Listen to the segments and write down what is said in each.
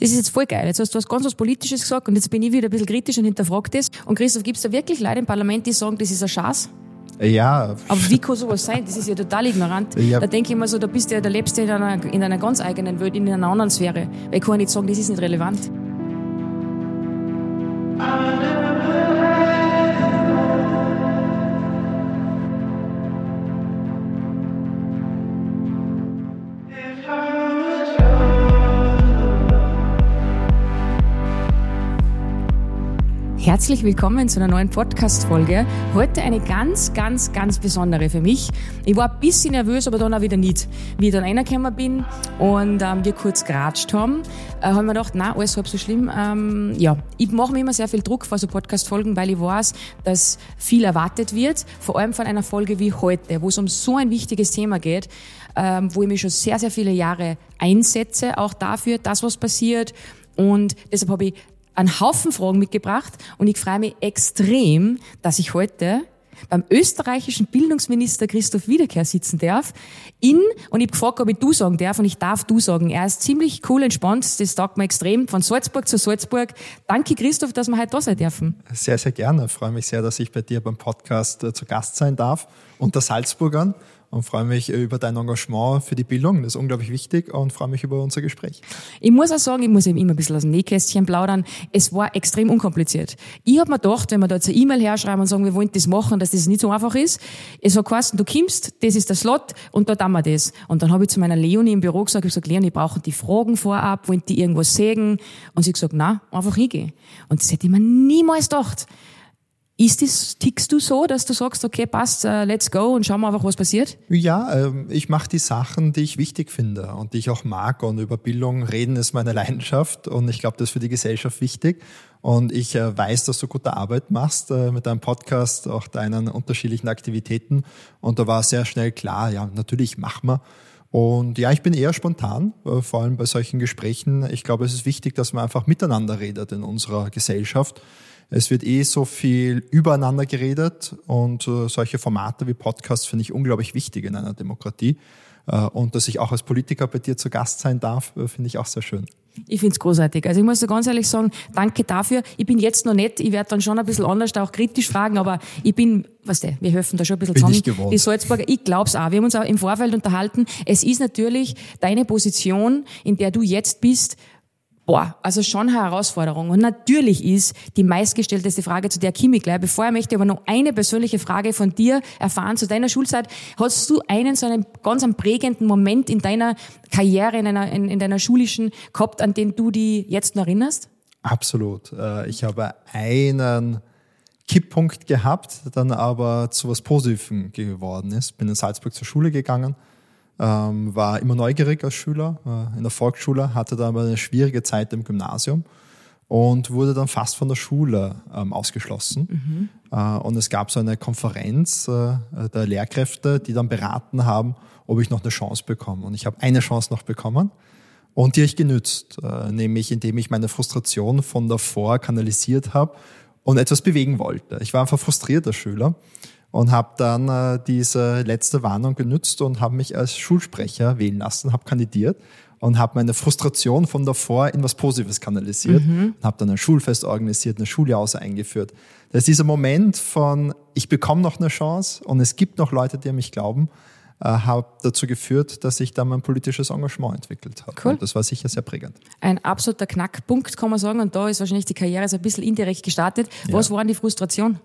Das ist jetzt voll geil. Jetzt hast du was Politisches gesagt und jetzt bin ich wieder ein bisschen kritisch und hinterfrage das. Und Christoph, gibt's da wirklich Leute im Parlament, die sagen, das ist ein Schatz? Ja. Aber wie kann sowas sein? Das ist ja total ignorant. Ja. Da denke ich mir so, da lebst du in einer ganz eigenen Welt, in einer anderen Sphäre. Weil ich kann nicht sagen, das ist nicht relevant. Herzlich willkommen zu einer neuen Podcast-Folge. Heute eine ganz, ganz, ganz besondere für mich. Ich war ein bisschen nervös, aber dann auch wieder nicht. Wie ich dann reingekommen bin und wir kurz geratscht haben wir gedacht, nein, alles halb so schlimm. Ich mache mir immer sehr viel Druck vor so Podcast-Folgen, weil ich weiß, dass viel erwartet wird. Vor allem von einer Folge wie heute, wo es um so ein wichtiges Thema geht, wo ich mich schon sehr, sehr viele Jahre einsetze, auch dafür, dass was passiert. Und deshalb habe ich einen Haufen Fragen mitgebracht und ich freue mich extrem, dass ich heute beim österreichischen Bildungsminister Christoph Wiederkehr sitzen darf. Und ich habe gefragt, ob ich du sagen darf und ich darf du sagen. Er ist ziemlich cool, entspannt, das taugt mir extrem, von Salzburg zu Salzburg. Danke Christoph, dass wir heute da sein dürfen. Sehr, sehr gerne. Ich freue mich sehr, dass ich bei dir beim Podcast zu Gast sein darf, unter Salzburgern. Und freue mich über dein Engagement für die Bildung. Das ist unglaublich wichtig und freue mich über unser Gespräch. Ich muss auch sagen, ich muss eben immer ein bisschen aus dem Nähkästchen plaudern. Es war extrem unkompliziert. Ich habe mir gedacht, wenn wir da jetzt eine E-Mail herschreiben und sagen, wir wollen das machen, dass das nicht so einfach ist. Es hat geheißen, du kommst, das ist der Slot und da tun wir das. Und dann habe ich zu meiner Leonie im Büro gesagt, Leonie, brauchen die Fragen vorab, wollen die irgendwas sagen? Und sie hat gesagt, nein, einfach hingehen. Und das hätte ich mir niemals gedacht. Tickst du so, dass du sagst, okay, passt, let's go und schauen wir einfach, was passiert? Ja, ich mache die Sachen, die ich wichtig finde und die ich auch mag. Und über Bildung reden ist meine Leidenschaft und ich glaube, das ist für die Gesellschaft wichtig. Und ich weiß, dass du gute Arbeit machst mit deinem Podcast, auch deinen unterschiedlichen Aktivitäten. Und da war sehr schnell klar, ja, natürlich machen wir. Und ja, ich bin eher spontan, vor allem bei solchen Gesprächen. Ich glaube, es ist wichtig, dass man einfach miteinander redet in unserer Gesellschaft. Es wird so viel übereinander geredet und solche Formate wie Podcasts finde ich unglaublich wichtig in einer Demokratie. Und dass ich auch als Politiker bei dir zu Gast sein darf, finde ich auch sehr schön. Ich find's großartig. Also ich muss dir ganz ehrlich sagen, danke dafür. Ich bin jetzt noch nicht, ich werde dann schon ein bisschen anders auch kritisch fragen, aber ich bin, wir helfen da schon ein bisschen zusammen. Die Salzburger, ich glaub's auch. Wir haben uns auch im Vorfeld unterhalten. Es ist natürlich deine Position, in der du jetzt bist, also schon eine Herausforderung. Und natürlich ist die meistgestellteste Frage, zu der komme ich gleich. Bevor möchte ich aber noch eine persönliche Frage von dir erfahren zu deiner Schulzeit. Hast du so einen ganz prägenden Moment in deiner Karriere, in deiner schulischen gehabt, an den du dich jetzt noch erinnerst? Absolut. Ich habe einen Kipppunkt gehabt, dann aber zu was Positivem geworden ist. Bin in Salzburg zur Schule gegangen. War immer neugierig als Schüler in der Volksschule, hatte dann aber eine schwierige Zeit im Gymnasium und wurde dann fast von der Schule ausgeschlossen. Und es gab so eine Konferenz der Lehrkräfte, die dann beraten haben, ob ich noch eine Chance bekomme. Und ich habe eine Chance noch bekommen und die habe ich genützt, nämlich indem ich meine Frustration von davor kanalisiert habe und etwas bewegen wollte. Ich war einfach frustrierter Schüler. Und habe dann diese letzte Warnung genützt und habe mich als Schulsprecher wählen lassen, habe kandidiert und habe meine Frustration von davor in was Positives kanalisiert und habe dann ein Schulfest organisiert, eine Schuljause eingeführt. Das ist dieser Moment von, ich bekomme noch eine Chance und es gibt noch Leute, die an mich glauben, hat dazu geführt, dass ich dann mein politisches Engagement entwickelt habe. Cool. Und das war sicher sehr prägend. Ein absoluter Knackpunkt, kann man sagen. Und da ist wahrscheinlich die Karriere so ein bisschen indirekt gestartet. Was war denn die Frustration?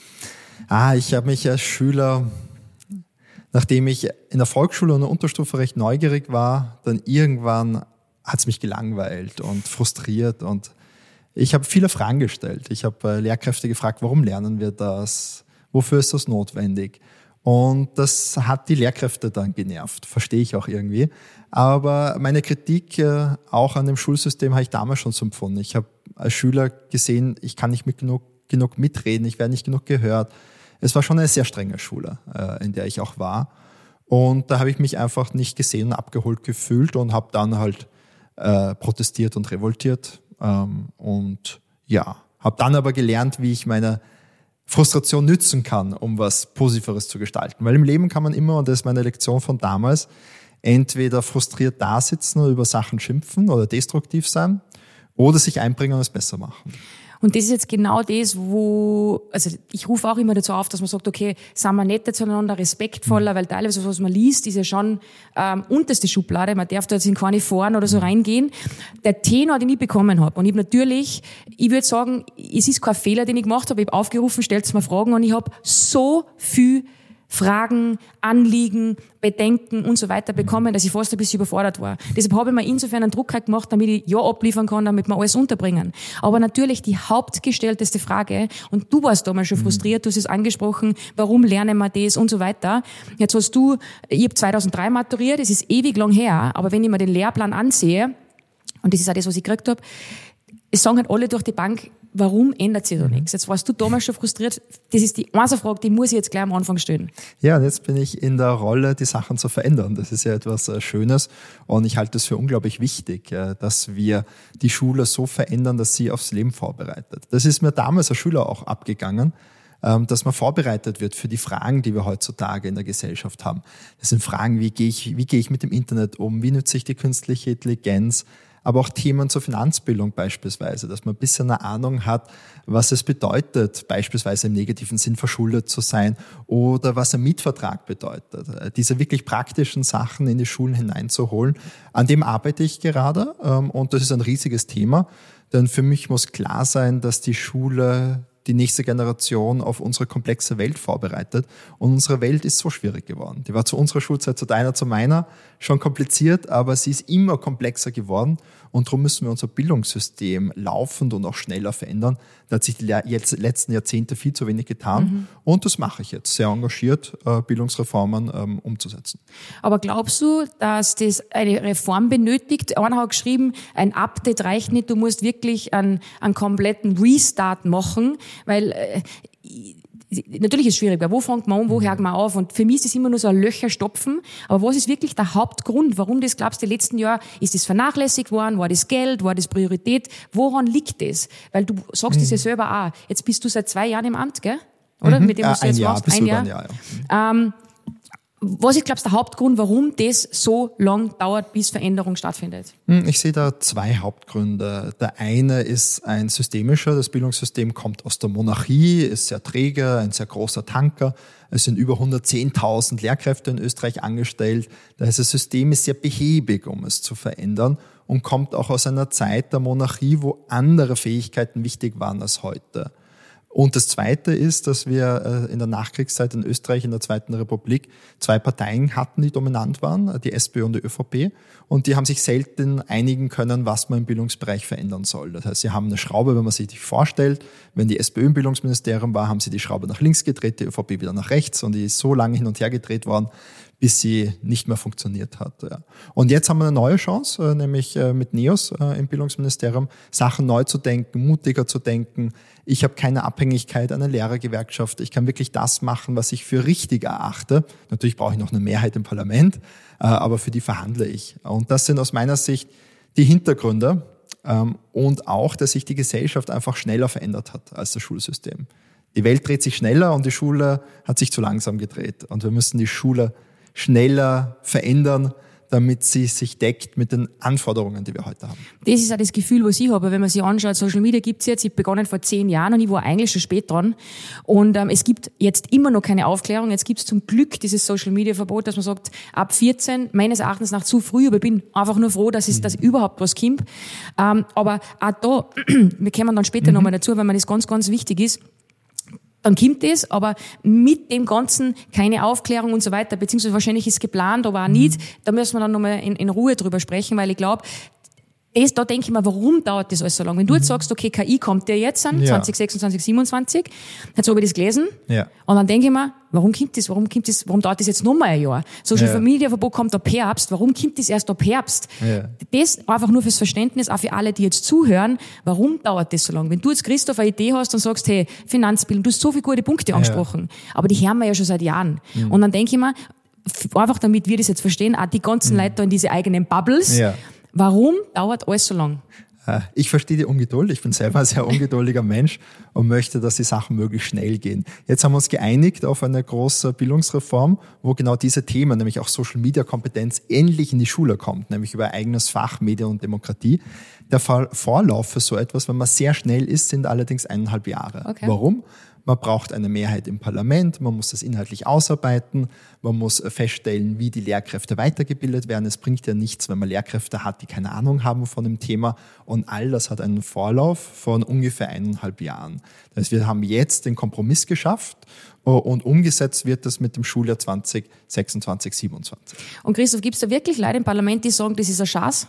Ich habe mich als Schüler, nachdem ich in der Volksschule und der Unterstufe recht neugierig war, dann irgendwann hat es mich gelangweilt und frustriert und ich habe viele Fragen gestellt. Ich habe Lehrkräfte gefragt, warum lernen wir das? Wofür ist das notwendig? Und das hat die Lehrkräfte dann genervt, verstehe ich auch irgendwie. Aber meine Kritik auch an dem Schulsystem habe ich damals schon so empfunden. Ich habe als Schüler gesehen, ich kann nicht genug mitreden, ich werde nicht genug gehört. Es war schon eine sehr strenge Schule, in der ich auch war. Und da habe ich mich einfach nicht gesehen und abgeholt gefühlt und habe dann halt protestiert und revoltiert. Und ja, habe dann aber gelernt, wie ich meine Frustration nützen kann, um was Positiveres zu gestalten. Weil im Leben kann man immer, und das ist meine Lektion von damals, entweder frustriert da sitzen oder über Sachen schimpfen oder destruktiv sein. oder sich einbringen und es besser machen. Und das ist jetzt genau das, also ich rufe auch immer dazu auf, dass man sagt, okay, sind wir netter zueinander, respektvoller, weil teilweise, was man liest, ist ja schon unterste Schublade, man darf da jetzt in keine Foren oder so reingehen. Der Tenor, den ich bekommen habe, und ich habe natürlich, ich würde sagen, es ist kein Fehler, den ich gemacht habe, ich habe aufgerufen, stellt mir Fragen, und ich habe so viel Fragen, Anliegen, Bedenken und so weiter bekommen, dass ich fast ein bisschen überfordert war. Deshalb habe ich mir insofern einen Druck halt gemacht, damit ich ja abliefern kann, damit wir alles unterbringen. Aber natürlich die hauptgestellteste Frage, und du warst damals schon frustriert, du hast es angesprochen, warum lernen wir das und so weiter. Jetzt hast du, ich habe 2003 maturiert, das ist ewig lang her, aber wenn ich mir den Lehrplan ansehe, und das ist auch das, was ich gekriegt habe, es sagen halt alle durch die Bank, warum ändert sich da nichts? Jetzt warst du damals schon frustriert. Das ist die einzige Frage, die muss ich jetzt gleich am Anfang stellen. Ja, und jetzt bin ich in der Rolle, die Sachen zu verändern. Das ist ja etwas Schönes, und ich halte es für unglaublich wichtig, dass wir die Schule so verändern, dass sie aufs Leben vorbereitet. Das ist mir damals als Schüler auch abgegangen, dass man vorbereitet wird für die Fragen, die wir heutzutage in der Gesellschaft haben. Das sind Fragen, wie gehe ich mit dem Internet um? Wie nutze ich die künstliche Intelligenz? Aber auch Themen zur Finanzbildung beispielsweise, dass man ein bisschen eine Ahnung hat, was es bedeutet, beispielsweise im negativen Sinn verschuldet zu sein, oder was ein Mietvertrag bedeutet. Diese wirklich praktischen Sachen in die Schulen hineinzuholen, an dem arbeite ich gerade, und das ist ein riesiges Thema, denn für mich muss klar sein, dass die Schule die nächste Generation auf unsere komplexe Welt vorbereitet. Und unsere Welt ist so schwierig geworden. Die war zu unserer Schulzeit, zu deiner, zu meiner schon kompliziert, aber sie ist immer komplexer geworden. Und darum müssen wir unser Bildungssystem laufend und auch schneller verändern. Da hat sich die letzten Jahrzehnte viel zu wenig getan. Und das mache ich jetzt, sehr engagiert, Bildungsreformen umzusetzen. Aber glaubst du, dass das eine Reform benötigt? Einer hat geschrieben, ein Update reicht nicht, du musst wirklich einen kompletten Restart machen, weil natürlich ist es schwierig, weil wo fängt man an, wo hört man auf? Und für mich ist es immer nur so ein Löcher stopfen. Aber was ist wirklich der Hauptgrund? Warum das, glaubst du, die letzten Jahre ist das vernachlässigt worden? War das Geld? War das Priorität? Woran liegt das? Weil du sagst das ja selber auch. Jetzt bist du seit 2 Jahren im Amt, gell? Oder? Mit dem, was du jetzt machst. Ein Jahr. Ja. Was ist, glaubst du, der Hauptgrund, warum das so lang dauert, bis Veränderung stattfindet? Ich sehe da 2 Hauptgründe. Der eine ist ein systemischer. Das Bildungssystem kommt aus der Monarchie, ist sehr träge, ein sehr großer Tanker. Es sind über 110.000 Lehrkräfte in Österreich angestellt. Das System ist sehr behäbig, um es zu verändern, und kommt auch aus einer Zeit der Monarchie, wo andere Fähigkeiten wichtig waren als heute. Und das Zweite ist, dass wir in der Nachkriegszeit in Österreich, in der Zweiten Republik, 2 Parteien hatten, die dominant waren, die SPÖ und die ÖVP. Und die haben sich selten einigen können, was man im Bildungsbereich verändern soll. Das heißt, sie haben eine Schraube, wenn man sich die vorstellt. Wenn die SPÖ im Bildungsministerium war, haben sie die Schraube nach links gedreht, die ÖVP wieder nach rechts. Und die ist so lange hin und her gedreht worden, bis sie nicht mehr funktioniert hat. Ja. Und jetzt haben wir eine neue Chance, nämlich mit NEOS im Bildungsministerium, Sachen neu zu denken, mutiger zu denken. Ich habe keine Abhängigkeit einer Lehrergewerkschaft. Ich kann wirklich das machen, was ich für richtig erachte. Natürlich brauche ich noch eine Mehrheit im Parlament, aber für die verhandle ich. Und das sind aus meiner Sicht die Hintergründe, und auch, dass sich die Gesellschaft einfach schneller verändert hat als das Schulsystem. Die Welt dreht sich schneller und die Schule hat sich zu langsam gedreht. Und wir müssen die Schule schneller verändern, damit sie sich deckt mit den Anforderungen, die wir heute haben. Das ist auch das Gefühl, was ich habe. Wenn man sich anschaut, Social Media gibt's jetzt, ich habe begonnen vor 10 Jahren und ich war eigentlich schon spät dran. Und es gibt jetzt immer noch keine Aufklärung. Jetzt gibt's zum Glück dieses Social Media Verbot, dass man sagt, ab 14, meines Erachtens nach zu früh, aber ich bin einfach nur froh, dass überhaupt was kommt. Aber auch da, wir kommen dann später nochmal dazu, weil mir das ganz, ganz wichtig ist, dann kommt das, aber mit dem Ganzen keine Aufklärung und so weiter, beziehungsweise wahrscheinlich ist geplant, aber auch nicht. Da müssen wir dann nochmal in Ruhe drüber sprechen, weil ich glaube, da denke ich mir, warum dauert das alles so lange? Wenn du jetzt sagst, okay, KI kommt ja jetzt an, 2026, 27, jetzt habe ich das gelesen, und dann denke ich mir, warum dauert das jetzt nochmal ein Jahr? Social Media Verbot kommt ab Herbst, warum kommt das erst ab Herbst? Ja. Das einfach nur fürs Verständnis, auch für alle, die jetzt zuhören, warum dauert das so lange? Wenn du jetzt, Christoph, eine Idee hast und sagst, hey, Finanzbildung, du hast so viele gute Punkte angesprochen, aber die hören wir ja schon seit Jahren. Und dann denke ich mir, einfach damit wir das jetzt verstehen, auch die ganzen Leute da in diese eigenen Bubbles, warum dauert alles so lang? Ich verstehe die Ungeduld. Ich bin selber ein sehr ungeduldiger Mensch und möchte, dass die Sachen möglichst schnell gehen. Jetzt haben wir uns geeinigt auf eine große Bildungsreform, wo genau diese Themen, nämlich auch Social-Media-Kompetenz, endlich in die Schule kommt, nämlich über eigenes Fach Medien und Demokratie. Der Vorlauf für so etwas, wenn man sehr schnell ist, sind allerdings 1,5 Jahre. Okay. Warum? Man braucht eine Mehrheit im Parlament, man muss das inhaltlich ausarbeiten, man muss feststellen, wie die Lehrkräfte weitergebildet werden. Es bringt ja nichts, wenn man Lehrkräfte hat, die keine Ahnung haben von dem Thema. Und all das hat einen Vorlauf von ungefähr 1,5 Jahren. Das heißt, wir haben jetzt den Kompromiss geschafft und umgesetzt wird das mit dem Schuljahr 2026, 27. Und Christoph, gibt es da wirklich Leute im Parlament, die sagen, das ist ein Schatz?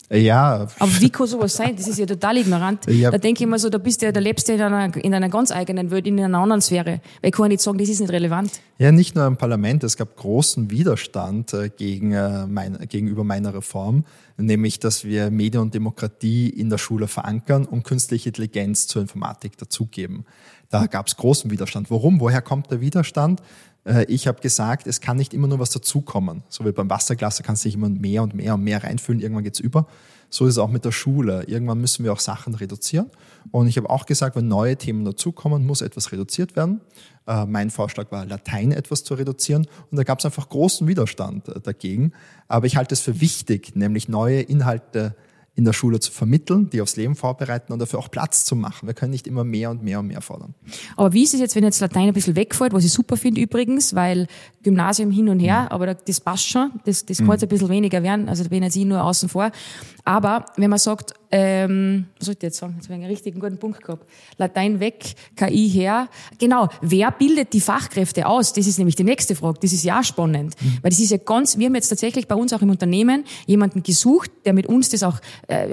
Ja. Aber wie kann sowas sein? Das ist ja total ignorant. Ja. Da denke ich mir so, da lebst du in einer ganz eigenen Welt, in einer anderen Sphäre. Weil ich kann nicht sagen, das ist nicht relevant. Ja, nicht nur im Parlament. Es gab großen Widerstand gegenüber meiner Reform, nämlich, dass wir Medien und Demokratie in der Schule verankern und künstliche Intelligenz zur Informatik dazugeben. Da gab es großen Widerstand. Warum? Woher kommt der Widerstand? Ich habe gesagt, es kann nicht immer nur was dazukommen. So wie beim Wasserglas, da kannst du nicht immer mehr und mehr und mehr reinfüllen, irgendwann geht's über. So ist es auch mit der Schule. Irgendwann müssen wir auch Sachen reduzieren. Und ich habe auch gesagt, wenn neue Themen dazukommen, muss etwas reduziert werden. Mein Vorschlag war, Latein etwas zu reduzieren. Und da gab es einfach großen Widerstand dagegen. Aber ich halte es für wichtig, nämlich neue Inhalte in der Schule zu vermitteln, die aufs Leben vorbereiten und dafür auch Platz zu machen. Wir können nicht immer mehr und mehr und mehr fordern. Aber wie ist es jetzt, wenn jetzt Latein ein bisschen wegfällt, was ich super finde übrigens, weil Gymnasium hin und her, aber das passt schon, das kann jetzt ein bisschen weniger werden, also da bin jetzt ich nur außen vor. Aber wenn man sagt, was soll ich jetzt sagen? Jetzt habe ich einen richtigen guten Punkt gehabt. Latein weg, KI her. Genau, wer bildet die Fachkräfte aus? Das ist nämlich die nächste Frage. Das ist ja auch spannend. Weil das ist ja wir haben jetzt tatsächlich bei uns auch im Unternehmen jemanden gesucht, der mit uns das auch,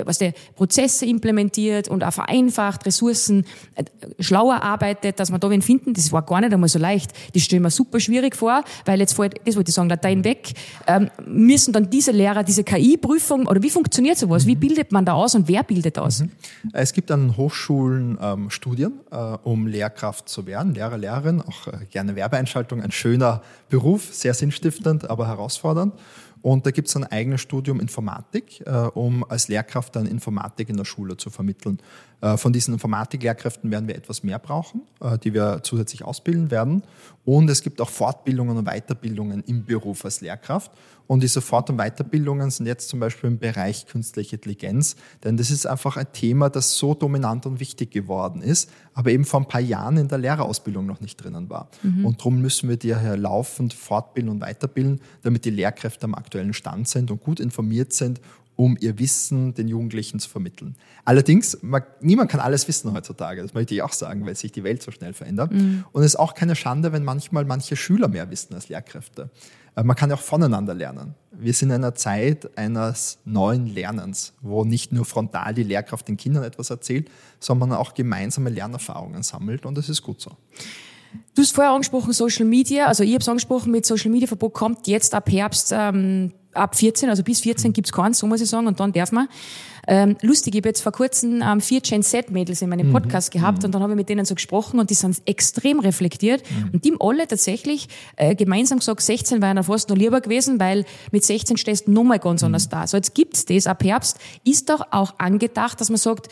Prozesse implementiert und auch vereinfacht, Ressourcen schlauer arbeitet, dass wir da wen finden. Das war gar nicht einmal so leicht. Das stelle ich mir super schwierig vor, weil jetzt fällt, das wollte ich sagen, Latein weg, müssen dann diese Lehrer, diese KI-Prüfung, oder wie funktioniert sowas? Wie bildet man da aus und wer bildet aus? Es gibt an Hochschulen Studien, um Lehrkraft zu werden, Lehrer, Lehrerin, auch gerne Werbeeinschaltung, ein schöner Beruf, sehr sinnstiftend, aber herausfordernd. Und da gibt es ein eigenes Studium Informatik, um als Lehrkraft dann Informatik in der Schule zu vermitteln. Von diesen Informatiklehrkräften werden wir etwas mehr brauchen, die wir zusätzlich ausbilden werden. Und es gibt auch Fortbildungen und Weiterbildungen im Beruf als Lehrkraft. Und diese Fort- und Weiterbildungen sind jetzt zum Beispiel im Bereich künstliche Intelligenz, denn das ist einfach ein Thema, das so dominant und wichtig geworden ist, aber eben vor ein paar Jahren in der Lehrerausbildung noch nicht drinnen war. Und darum müssen wir die ja laufend fortbilden und weiterbilden, damit die Lehrkräfte am aktuellen Stand sind und gut informiert sind, um ihr Wissen den Jugendlichen zu vermitteln. Allerdings, niemand kann alles wissen heutzutage, das möchte ich auch sagen, weil sich die Welt so schnell verändert. Und es ist auch keine Schande, wenn manchmal manche Schüler mehr wissen als Lehrkräfte. Man kann ja auch voneinander lernen. Wir sind in einer Zeit eines neuen Lernens, wo nicht nur frontal die Lehrkraft den Kindern etwas erzählt, sondern auch gemeinsame Lernerfahrungen sammelt, und das ist gut so. Du hast vorher angesprochen Social Media, also ich habe es angesprochen, mit Social Media Verbot kommt jetzt ab Herbst, ab 14, also bis 14 gibt's keins, so muss ich sagen, und dann darf man. Lustig, ich habe jetzt vor kurzem 4 Gen Z-Mädels in meinem Podcast gehabt und dann habe ich mit denen so gesprochen und die sind extrem reflektiert und die haben alle tatsächlich gemeinsam gesagt, 16 wäre ihnen fast noch lieber gewesen, weil mit 16 stehst du nochmal ganz anders da. So, jetzt gibt's das ab Herbst. Ist doch auch angedacht, dass man sagt,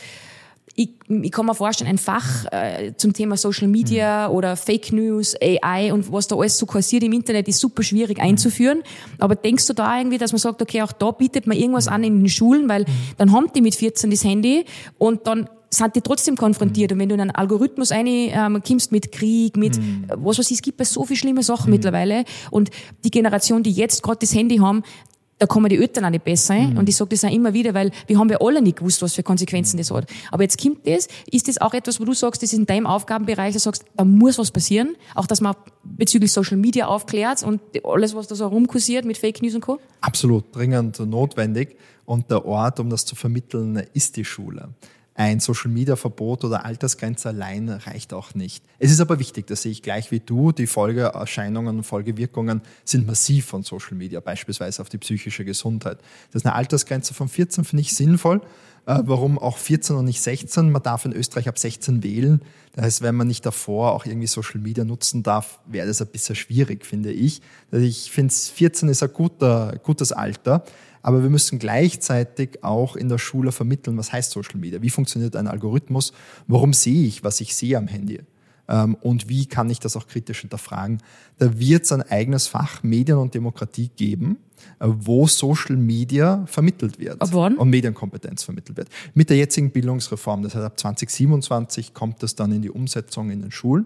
ich kann mir vorstellen, ein Fach zum Thema Social Media oder Fake News, AI und was da alles so kursiert im Internet, ist super schwierig einzuführen. Aber denkst du da irgendwie, dass man sagt, okay, auch da bietet man irgendwas an in den Schulen, weil dann haben die mit 14 das Handy und dann sind die trotzdem konfrontiert. Und wenn du in einen Algorithmus kommst mit Krieg, mit was weiß ich, es gibt ja so viele schlimme Sachen mittlerweile. Und die Generation, die jetzt gerade das Handy haben, da kommen die Eltern auch nicht besser. Und ich sage das auch immer wieder, weil wir haben ja alle nicht gewusst, was für Konsequenzen das hat. Aber jetzt kommt das. Ist das auch etwas, wo du sagst, das ist in deinem Aufgabenbereich, du sagst, da muss was passieren? Auch, dass man bezüglich Social Media aufklärt und alles, was da so rumkursiert mit Fake News und Co.? Absolut, dringend notwendig. Und der Ort, um das zu vermitteln, ist die Schule. Ein Social-Media-Verbot oder Altersgrenze allein reicht auch nicht. Es ist aber wichtig, das sehe ich gleich wie du, die Folgeerscheinungen und Folgewirkungen sind massiv von Social Media, beispielsweise auf die psychische Gesundheit. Das ist eine Altersgrenze von 14, finde ich sinnvoll. Warum auch 14 und nicht 16? Man darf in Österreich ab 16 wählen. Das heißt, wenn man nicht davor auch irgendwie Social Media nutzen darf, wäre das ein bisschen schwierig, finde ich. Ich finde, 14 ist ein gutes Alter. Aber wir müssen gleichzeitig auch in der Schule vermitteln, was heißt Social Media? Wie funktioniert ein Algorithmus? Warum sehe ich, was ich sehe am Handy? Und wie kann ich das auch kritisch hinterfragen? Da wird es ein eigenes Fach Medien und Demokratie geben, wo Social Media vermittelt wird und Medienkompetenz vermittelt wird. Mit der jetzigen Bildungsreform, das heißt ab 2027 kommt das dann in die Umsetzung in den Schulen.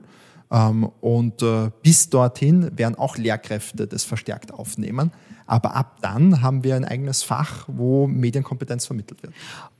Und bis dorthin werden auch Lehrkräfte das verstärkt aufnehmen. Aber ab dann haben wir ein eigenes Fach, wo Medienkompetenz vermittelt wird.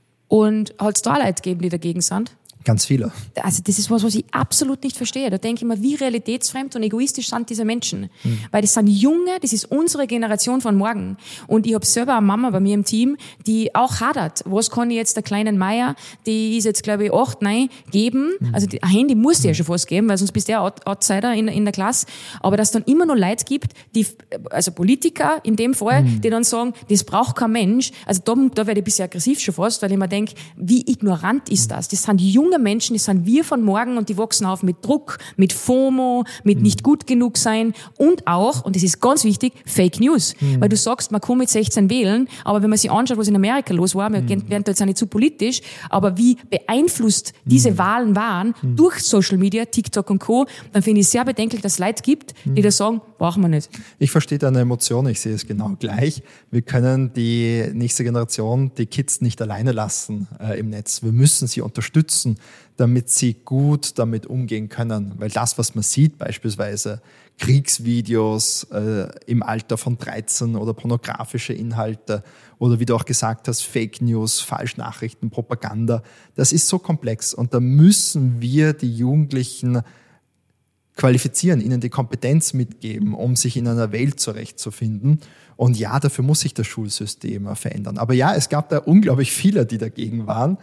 Und hat es da Leute gegeben, die dagegen sind? Ganz viele. Also das ist was ich absolut nicht verstehe. Da denke ich mir, wie realitätsfremd und egoistisch sind diese Menschen. Weil das sind Junge, das ist unsere Generation von morgen. Und ich habe selber eine Mama bei mir im Team, die auch hadert. Was kann ich jetzt der kleinen Maya, die ist jetzt glaube ich 8, 9, geben? Also ein Handy muss die ja schon fast geben, weil sonst bist du ja Outsider in der Klasse. Aber dass es dann immer noch Leute gibt, die, also Politiker in dem Fall, die dann sagen, das braucht kein Mensch. Also da werde ich ein bisschen aggressiv schon fast, weil ich mir denke, wie ignorant ist das? Das sind junge Menschen, das sind wir von morgen und die wachsen auf mit Druck, mit FOMO, mit nicht gut genug sein und auch, und das ist ganz wichtig, Fake News. Weil du sagst, man kann mit 16 wählen, aber wenn man sich anschaut, was in Amerika los war, wir werden da jetzt auch nicht zu politisch, aber wie beeinflusst diese Wahlen waren durch Social Media, TikTok und Co., dann finde ich sehr bedenklich, dass es Leute gibt, die da sagen, brauchen wir nicht. Ich verstehe deine Emotion, ich sehe es genau gleich. Wir können die nächste Generation, die Kids nicht alleine lassen im Netz. Wir müssen sie unterstützen, damit sie gut damit umgehen können. Weil das, was man sieht, beispielsweise Kriegsvideos im Alter von 13 oder pornografische Inhalte oder wie du auch gesagt hast, Fake News, Falschnachrichten, Propaganda, das ist so komplex und da müssen wir die Jugendlichen qualifizieren, ihnen die Kompetenz mitgeben, um sich in einer Welt zurechtzufinden. Und ja, dafür muss sich das Schulsystem verändern. Aber ja, es gab da unglaublich viele, die dagegen waren,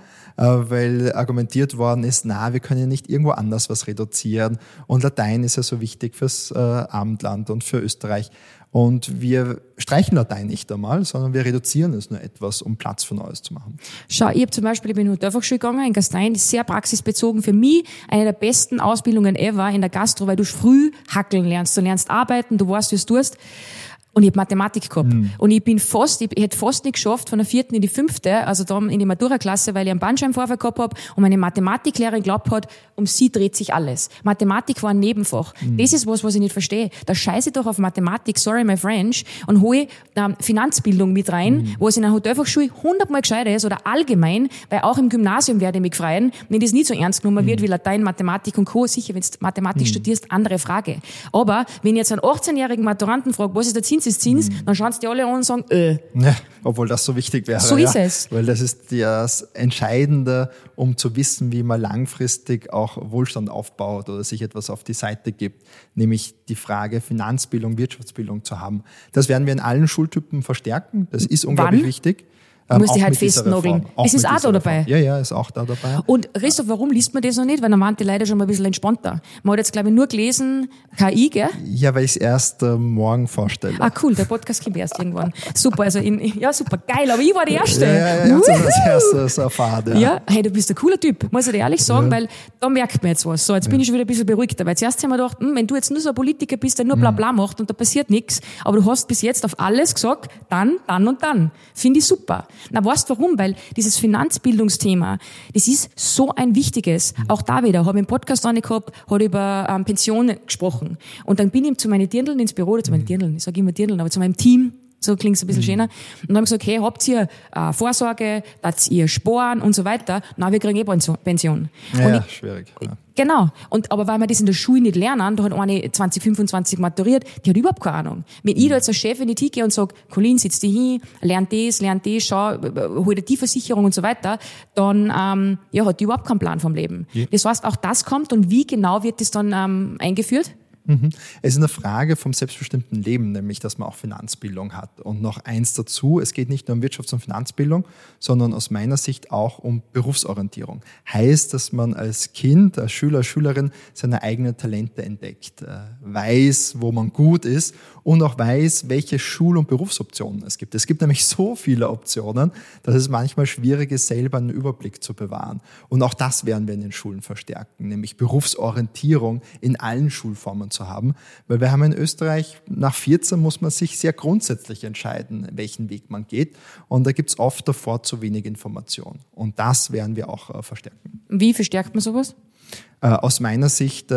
weil argumentiert worden ist, wir können ja nicht irgendwo anders was reduzieren. Und Latein ist ja so wichtig fürs Abendland und für Österreich. Und wir streichen Latein nicht einmal, sondern wir reduzieren es nur etwas, um Platz für Neues zu machen. Schau, ich bin in die Hotelfachschule gegangen, in Gastein, ist sehr praxisbezogen. Für mich eine der besten Ausbildungen ever in der Gastro, weil du früh hackeln lernst. Du lernst arbeiten, du weißt, wie du es tust. Und ich habe Mathematik gehabt. Und ich hätte fast nicht geschafft, von der 4. in die 5., also dann in die Matura-Klasse, weil ich einen Bandscheibenvorfall gehabt habe und meine Mathematiklehrerin glaubt hat, um sie dreht sich alles. Mathematik war ein Nebenfach. Das ist was ich nicht verstehe. Da scheiße ich doch auf Mathematik, sorry my French, und hole Finanzbildung mit rein, wo es in einer Hotelfachschule 100-mal gescheiter ist oder allgemein, weil auch im Gymnasium werde ich mich freuen, wenn das nicht so ernst genommen wird wie Latein, Mathematik und Co. Sicher, wenn du Mathematik studierst, andere Frage. Aber wenn ich jetzt einen 18-jährigen Maturanten frage, was ist der Zins, dann schauen sie die alle an und sagen, Ja, obwohl das so wichtig wäre. So ist es. Weil das ist das Entscheidende, um zu wissen, wie man langfristig auch Wohlstand aufbaut oder sich etwas auf die Seite gibt, nämlich die Frage Finanzbildung, Wirtschaftsbildung zu haben. Das werden wir in allen Schultypen verstärken. Das ist unglaublich wichtig. Du musst dich halt festnageln. Es ist auch da dabei. Ja, ist auch da dabei. Und Christoph, warum liest man das noch nicht? Weil dann waren die Leute schon mal ein bisschen entspannter. Man hat jetzt, glaube ich, nur gelesen, KI, gell? Ja, weil ich es erst morgen vorstelle. Ah, cool, der Podcast kommt erst irgendwann. Super, also super, geil, aber ich war die Erste. Ja, das erste erfahren. Ja, hey, du bist ein cooler Typ, muss ich dir ehrlich sagen, weil da merkt man jetzt was. So, jetzt bin ich schon wieder ein bisschen beruhigter, weil zuerst haben wir gedacht, wenn du jetzt nur so ein Politiker bist, der nur Blabla macht und da passiert nichts, aber du hast bis jetzt auf alles gesagt, dann und dann. Finde ich super. Na, weißt du warum? Weil dieses Finanzbildungsthema, das ist so ein wichtiges. Auch da wieder, habe ich im Podcast eine gehabt, hat über Pensionen gesprochen. Und dann bin ich zu meinen Dirndln ins Büro, oder zu meinen Dirndln, ich sage immer Dirndln, aber zu meinem Team, so klingt's ein bisschen schöner. Und dann haben gesagt, hey, habt ihr Vorsorge, dass ihr sparen und so weiter? Na, wir kriegen Pension. Ja, schwierig. Ja. Genau. Aber weil wir das in der Schule nicht lernen, da hat eine 2025 maturiert, die hat überhaupt keine Ahnung. Wenn ich da jetzt als Chef in die Tee gehe und sage, Colin, sitz dich hin, lern das, schau, hol dir die Versicherung und so weiter, dann hat die überhaupt keinen Plan vom Leben. Ja. Das heißt, auch das kommt und wie genau wird das dann eingeführt? Es ist eine Frage vom selbstbestimmten Leben, nämlich, dass man auch Finanzbildung hat. Und noch eins dazu, es geht nicht nur um Wirtschafts- und Finanzbildung, sondern aus meiner Sicht auch um Berufsorientierung. Heißt, dass man als Kind, als Schüler, Schülerin seine eigenen Talente entdeckt, weiß, wo man gut ist und auch weiß, welche Schul- und Berufsoptionen es gibt. Es gibt nämlich so viele Optionen, dass es manchmal schwierig ist, selber einen Überblick zu bewahren. Und auch das werden wir in den Schulen verstärken, nämlich Berufsorientierung in allen Schulformen zu haben, weil wir haben in Österreich, nach 14 muss man sich sehr grundsätzlich entscheiden, welchen Weg man geht, und da gibt es oft davor zu wenig Information, und das werden wir auch verstärken. Wie verstärkt man sowas? Aus meiner Sicht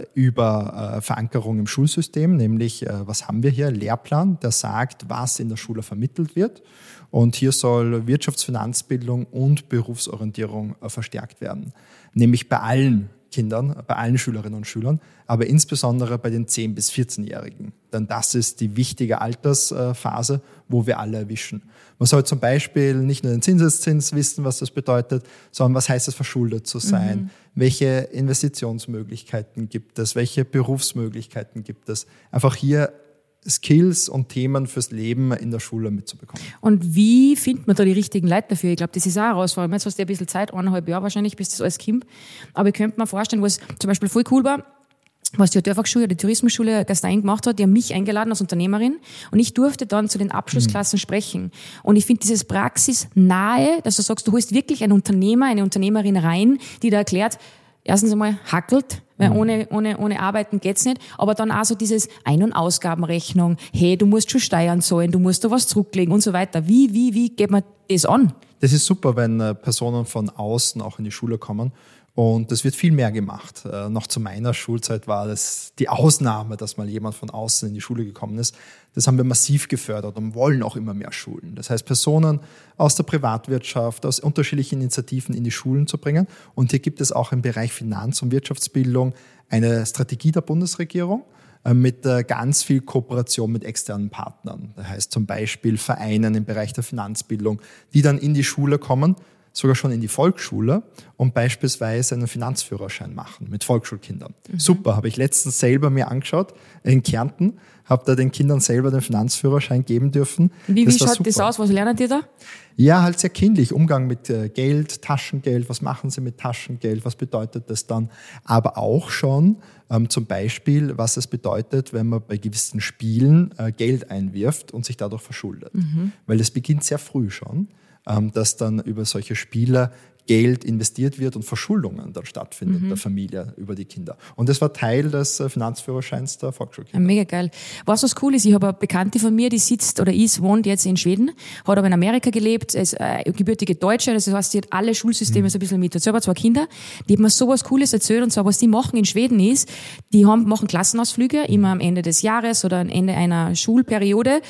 über Verankerung im Schulsystem, nämlich was haben wir hier? Lehrplan, der sagt, was in der Schule vermittelt wird. Und hier soll Wirtschaftsfinanzbildung und Berufsorientierung verstärkt werden. Nämlich bei allen Kindern, bei allen Schülerinnen und Schülern, aber insbesondere bei den 10- bis 14-Jährigen. Denn das ist die wichtige Altersphase, wo wir alle erwischen. Man soll zum Beispiel nicht nur den Zinseszins wissen, was das bedeutet, sondern was heißt es, verschuldet zu sein, welche Investitionsmöglichkeiten gibt es, welche Berufsmöglichkeiten gibt es. Einfach hier Skills und Themen fürs Leben in der Schule mitzubekommen. Und wie findet man da die richtigen Leute dafür? Ich glaube, das ist auch eine Herausforderung. Jetzt hast du ja ein bisschen Zeit, 1,5 Jahre wahrscheinlich, bis das alles kommt. Aber ich könnte mir vorstellen, was zum Beispiel voll cool war, was die Dörfachschule, die Tourismusschule Gastein gemacht hat, die haben mich eingeladen als Unternehmerin und ich durfte dann zu den Abschlussklassen sprechen. Und ich finde dieses praxisnahe, dass du sagst, du holst wirklich einen Unternehmer, eine Unternehmerin rein, die da erklärt, erstens einmal hackelt, weil ohne Arbeiten geht's nicht, aber dann auch so dieses Ein- und Ausgabenrechnung, hey, du musst schon Steuern zahlen, du musst da was zurücklegen und so weiter. Wie geht man das an? Das ist super, wenn Personen von außen auch in die Schule kommen. Und es wird viel mehr gemacht. Noch zu meiner Schulzeit war das die Ausnahme, dass mal jemand von außen in die Schule gekommen ist. Das haben wir massiv gefördert und wollen auch immer mehr Schulen. Das heißt, Personen aus der Privatwirtschaft, aus unterschiedlichen Initiativen in die Schulen zu bringen. Und hier gibt es auch im Bereich Finanz- und Wirtschaftsbildung eine Strategie der Bundesregierung mit ganz viel Kooperation mit externen Partnern. Das heißt zum Beispiel Vereinen im Bereich der Finanzbildung, die dann in die Schule kommen, sogar schon in die Volksschule und beispielsweise einen Finanzführerschein machen mit Volksschulkindern. Super, habe ich letztens selber mir angeschaut in Kärnten, habe da den Kindern selber den Finanzführerschein geben dürfen. Wie schaut das aus? Was lernen die da? Ja, halt sehr kindlich. Umgang mit Geld, Taschengeld, was machen sie mit Taschengeld, was bedeutet das dann? Aber auch schon zum Beispiel, was es bedeutet, wenn man bei gewissen Spielen Geld einwirft und sich dadurch verschuldet. Weil das beginnt sehr früh schon, dass dann über solche Spiele Geld investiert wird und Verschuldungen dann stattfinden der Familie über die Kinder. Und das war Teil des Finanzführerscheins der Volksschulkinder. Mega geil. Was cool ist, ich habe eine Bekannte von mir, die wohnt jetzt in Schweden, hat aber in Amerika gelebt, ist gebürtige Deutsche, das heißt, die hat alle Schulsysteme so ein bisschen mit. Hat selber 2 Kinder, die hat mir sowas Cooles erzählt, und zwar, was die machen in Schweden ist, die machen Klassenausflüge, immer am Ende des Jahres oder am Ende einer Schulperiode,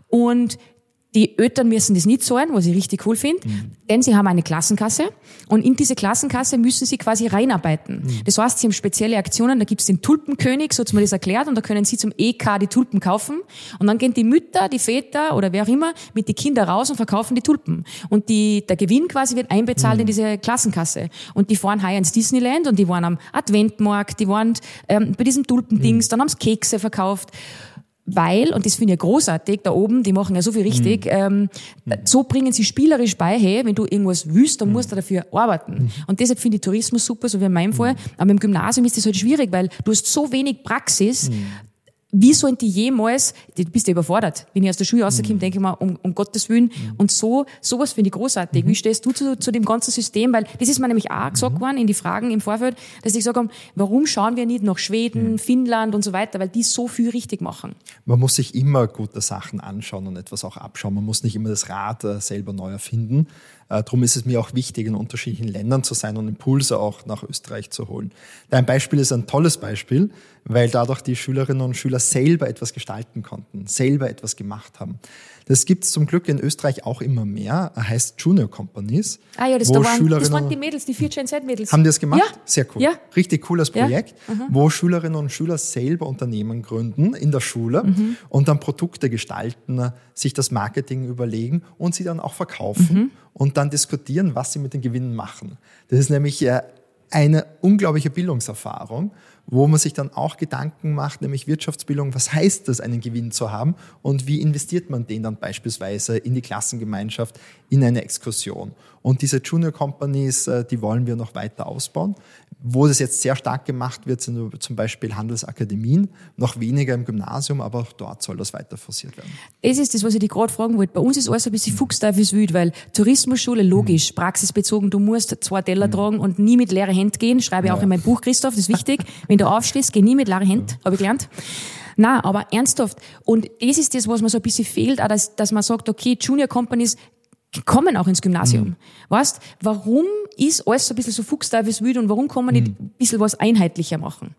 und die Eltern müssen das nicht zahlen, was ich richtig cool finde, denn sie haben eine Klassenkasse und in diese Klassenkasse müssen sie quasi reinarbeiten. Das heißt, sie haben spezielle Aktionen, da gibt's den Tulpenkönig, so hat mir das erklärt, und da können sie zum EK die Tulpen kaufen und dann gehen die Mütter, die Väter oder wer auch immer mit den Kindern raus und verkaufen die Tulpen. Und der Gewinn quasi wird einbezahlt in diese Klassenkasse. Und die fahren heuer ins Disneyland und die waren am Adventmarkt, die waren bei diesem Tulpendings, dann haben sie Kekse verkauft. Weil, und das finde ich ja großartig, da oben, die machen ja so viel richtig, so bringen sie spielerisch bei, hey, wenn du irgendwas willst, dann musst du dafür arbeiten. Und deshalb finde ich Tourismus super, so wie in meinem Fall. Aber im Gymnasium ist das halt schwierig, weil du hast so wenig Praxis. Wie sollen die jemals, du bist ja überfordert. Wenn ich aus der Schule rauskomme, denke ich mir, um Gottes Willen. Und sowas finde ich großartig. Wie stehst du zu dem ganzen System? Weil das ist mir nämlich auch gesagt worden in die Fragen im Vorfeld, dass ich gesagt habe, warum schauen wir nicht nach Schweden, Finnland und so weiter, weil die so viel richtig machen. Man muss sich immer gute Sachen anschauen und etwas auch abschauen. Man muss nicht immer das Rad selber neu erfinden. Darum ist es mir auch wichtig, in unterschiedlichen Ländern zu sein und Impulse auch nach Österreich zu holen. Dein Beispiel ist ein tolles Beispiel, weil dadurch die Schülerinnen und Schüler selber etwas gestalten konnten, selber etwas gemacht haben. Das gibt es zum Glück in Österreich auch immer mehr, heißt Junior Companies. Ah ja, das waren die Mädels, die 4 Gen Z-Mädels. Haben die das gemacht? Ja. Sehr cool. Ja. Richtig cooles Projekt, wo Schülerinnen und Schüler selber Unternehmen gründen in der Schule und dann Produkte gestalten, sich das Marketing überlegen und sie dann auch verkaufen und dann diskutieren, was sie mit den Gewinnen machen. Das ist nämlich eine unglaubliche Bildungserfahrung, wo man sich dann auch Gedanken macht, nämlich Wirtschaftsbildung, was heißt das, einen Gewinn zu haben und wie investiert man den dann beispielsweise in die Klassengemeinschaft, in eine Exkursion. Und diese Junior Companies, die wollen wir noch weiter ausbauen. Wo das jetzt sehr stark gemacht wird, sind zum Beispiel Handelsakademien, noch weniger im Gymnasium, aber auch dort soll das weiter forciert werden. Das ist das, was ich dich gerade fragen wollte. Bei uns ist alles ein bisschen fuchsteufelswild, weil Tourismusschule, logisch, praxisbezogen, du musst 2 Teller tragen und nie mit leeren Hände gehen, schreibe ich auch in meinem Buch, Christoph, das ist wichtig. Wenn du aufstehst, geh nie mit leeren Händen, habe ich gelernt. Nein, aber ernsthaft. Und das ist das, was mir so ein bisschen fehlt, auch dass man sagt, okay, Junior Companies kommen auch ins Gymnasium. Weißt, warum ist alles so ein bisschen so fuchsteufelswild und warum kann man nicht ein bisschen was einheitlicher machen?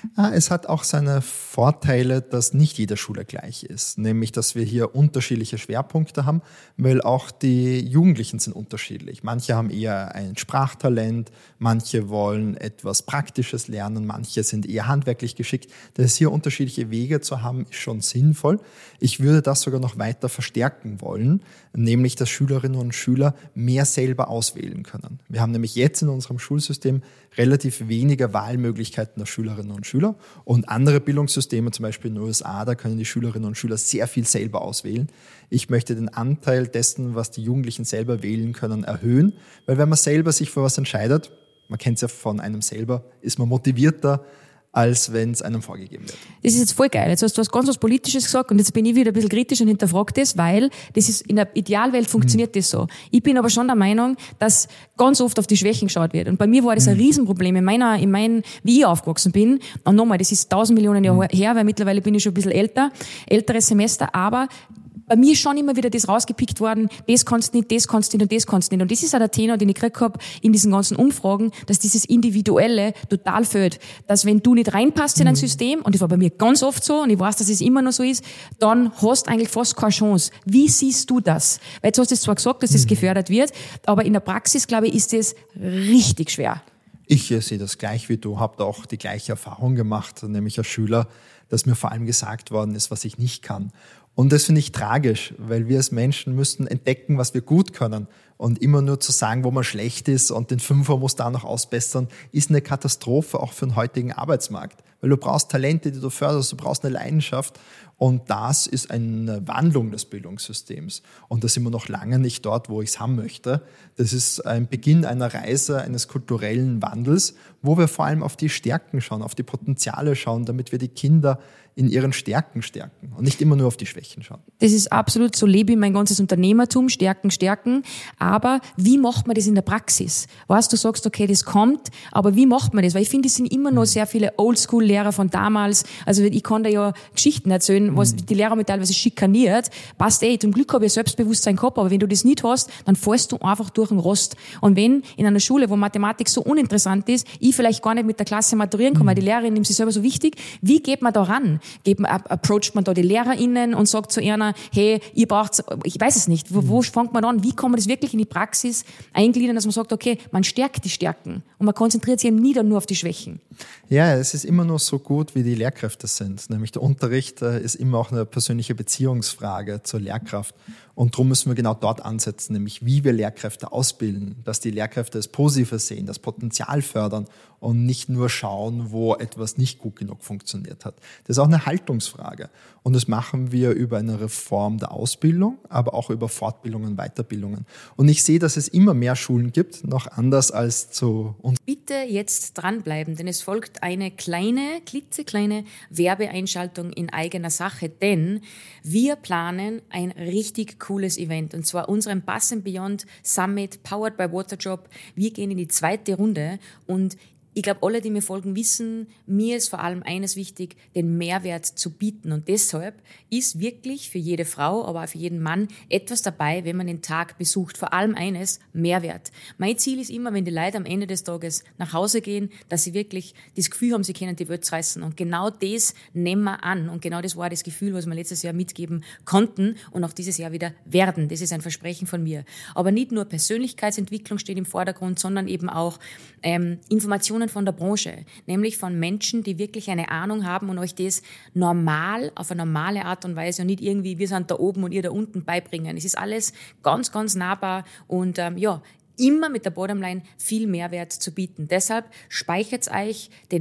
Es hat auch seine Vorteile, dass nicht jede Schule gleich ist. Nämlich, dass wir hier unterschiedliche Schwerpunkte haben, weil auch die Jugendlichen sind unterschiedlich. Manche haben eher ein Sprachtalent, manche wollen etwas Praktisches lernen, manche sind eher handwerklich geschickt. Das heißt, hier unterschiedliche Wege zu haben, ist schon sinnvoll. Ich würde das sogar noch weiter verstärken wollen, nämlich, dass Schülerinnen und Schüler mehr selber auswählen können. Wir haben nämlich jetzt in unserem Schulsystem relativ weniger Wahlmöglichkeiten der Schülerinnen und Schüler und andere Bildungssysteme, zum Beispiel in den USA, da können die Schülerinnen und Schüler sehr viel selber auswählen. Ich möchte den Anteil dessen, was die Jugendlichen selber wählen können, erhöhen, weil wenn man selber sich für was entscheidet, man kennt es ja von einem selber, ist man motivierter, als wenn es einem vorgegeben wird. Das ist jetzt voll geil. Jetzt hast du ganz was Politisches gesagt und jetzt bin ich wieder ein bisschen kritisch und hinterfrage das, weil das ist in der Idealwelt funktioniert das so. Ich bin aber schon der Meinung, dass ganz oft auf die Schwächen geschaut wird. Und bei mir war das ein Riesenproblem wie ich aufgewachsen bin. Und nochmal, das ist 1000 Millionen Jahre her, weil mittlerweile bin ich schon ein bisschen älteres Semester, aber bei mir ist schon immer wieder das rausgepickt worden, das kannst du nicht, das kannst du nicht und das kannst du nicht. Und das ist auch der Tenor, den ich gekriegt habe in diesen ganzen Umfragen, dass dieses Individuelle total fehlt. Dass wenn du nicht reinpasst in ein System, und das war bei mir ganz oft so, und ich weiß, dass es immer noch so ist, dann hast du eigentlich fast keine Chance. Wie siehst du das? Weil jetzt hast du es zwar gesagt, dass das gefördert wird, aber in der Praxis, glaube ich, ist das richtig schwer. Ich sehe das gleich wie du, habe auch die gleiche Erfahrung gemacht, nämlich als Schüler, dass mir vor allem gesagt worden ist, was ich nicht kann. Und das finde ich tragisch, weil wir als Menschen müssten entdecken, was wir gut können. Und immer nur zu sagen, wo man schlecht ist und den Fünfer muss da noch ausbessern, ist eine Katastrophe auch für den heutigen Arbeitsmarkt. Weil du brauchst Talente, die du förderst, du brauchst eine Leidenschaft. Und das ist eine Wandlung des Bildungssystems. Und da sind wir noch lange nicht dort, wo ich es haben möchte. Das ist ein Beginn einer Reise, eines kulturellen Wandels, wo wir vor allem auf die Stärken schauen, auf die Potenziale schauen, damit wir die Kinder in ihren Stärken stärken und nicht immer nur auf die Schwächen schauen. Das ist absolut, so lebe ich mein ganzes Unternehmertum, stärken. Aber wie macht man das in der Praxis? Weißt du, sagst, okay, das kommt, aber wie macht man das? Weil ich finde, es sind immer noch sehr viele Oldschool-Lehrer von damals. Also ich kann da ja Geschichten erzählen, was die Lehrer mit teilweise schikaniert. Passt zum Glück habe ich Selbstbewusstsein gehabt, aber wenn du das nicht hast, dann fällst du einfach durch den Rost. Und wenn in einer Schule, wo Mathematik so uninteressant ist, ich vielleicht gar nicht mit der Klasse maturieren kann, weil die Lehrerin nimmt sich selber so wichtig, wie geht man da ran? Approacht man da die LehrerInnen und sagt zu einer, hey, ihr braucht, ich weiß es nicht, wo fängt man an? Wie kann man das wirklich in die Praxis eingliedern, dass man sagt, okay, man stärkt die Stärken und man konzentriert sich eben nie nur auf die Schwächen? Ja, es ist immer nur so gut, wie die Lehrkräfte sind. Nämlich der Unterricht ist immer auch eine persönliche Beziehungsfrage zur Lehrkraft. Und darum müssen wir genau dort ansetzen, nämlich wie wir Lehrkräfte ausbilden, dass die Lehrkräfte das Positive sehen, das Potenzial fördern und nicht nur schauen, wo etwas nicht gut genug funktioniert hat. Das ist auch eine Haltungsfrage. Und das machen wir über eine Reform der Ausbildung, aber auch über Fortbildungen, Weiterbildungen. Und ich sehe, dass es immer mehr Schulen gibt, noch anders als zu uns. Bitte jetzt dranbleiben, denn es folgt eine klitzekleine Werbeeinschaltung in eigener Sache, denn wir planen ein richtig cooles Event, und zwar unseren Bus & Beyond Summit powered by Waterjob. Wir gehen in die 2. Runde und ich glaube, alle, die mir folgen, wissen, mir ist vor allem eines wichtig, den Mehrwert zu bieten. Und deshalb ist wirklich für jede Frau, aber auch für jeden Mann etwas dabei, wenn man den Tag besucht. Vor allem eines, Mehrwert. Mein Ziel ist immer, wenn die Leute am Ende des Tages nach Hause gehen, dass sie wirklich das Gefühl haben, sie können die Welt reißen. Und genau das nehmen wir an. Und genau das war das Gefühl, was wir letztes Jahr mitgeben konnten und auch dieses Jahr wieder werden. Das ist ein Versprechen von mir. Aber nicht nur Persönlichkeitsentwicklung steht im Vordergrund, sondern eben auch Informationen von der Branche, nämlich von Menschen, die wirklich eine Ahnung haben und euch das normal, auf eine normale Art und Weise und nicht irgendwie, wir sind da oben und ihr da unten beibringen. Es ist alles ganz, ganz nahbar und immer mit der Bottomline viel Mehrwert zu bieten. Deshalb speichert euch den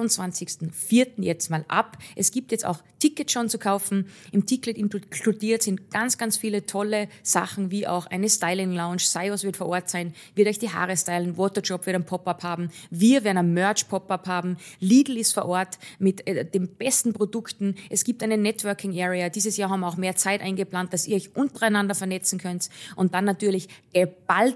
23.04. jetzt mal ab. Es gibt jetzt auch Tickets schon zu kaufen. Im Ticket inkludiert sind ganz, ganz viele tolle Sachen, wie auch eine Styling-Lounge. Sios wird vor Ort sein, wird euch die Haare stylen. Waterjob wird ein Pop-Up haben. Wir werden ein Merch-Pop-Up haben. Lidl ist vor Ort mit den besten Produkten. Es gibt eine Networking-Area. Dieses Jahr haben wir auch mehr Zeit eingeplant, dass ihr euch untereinander vernetzen könnt. Und dann natürlich geballtes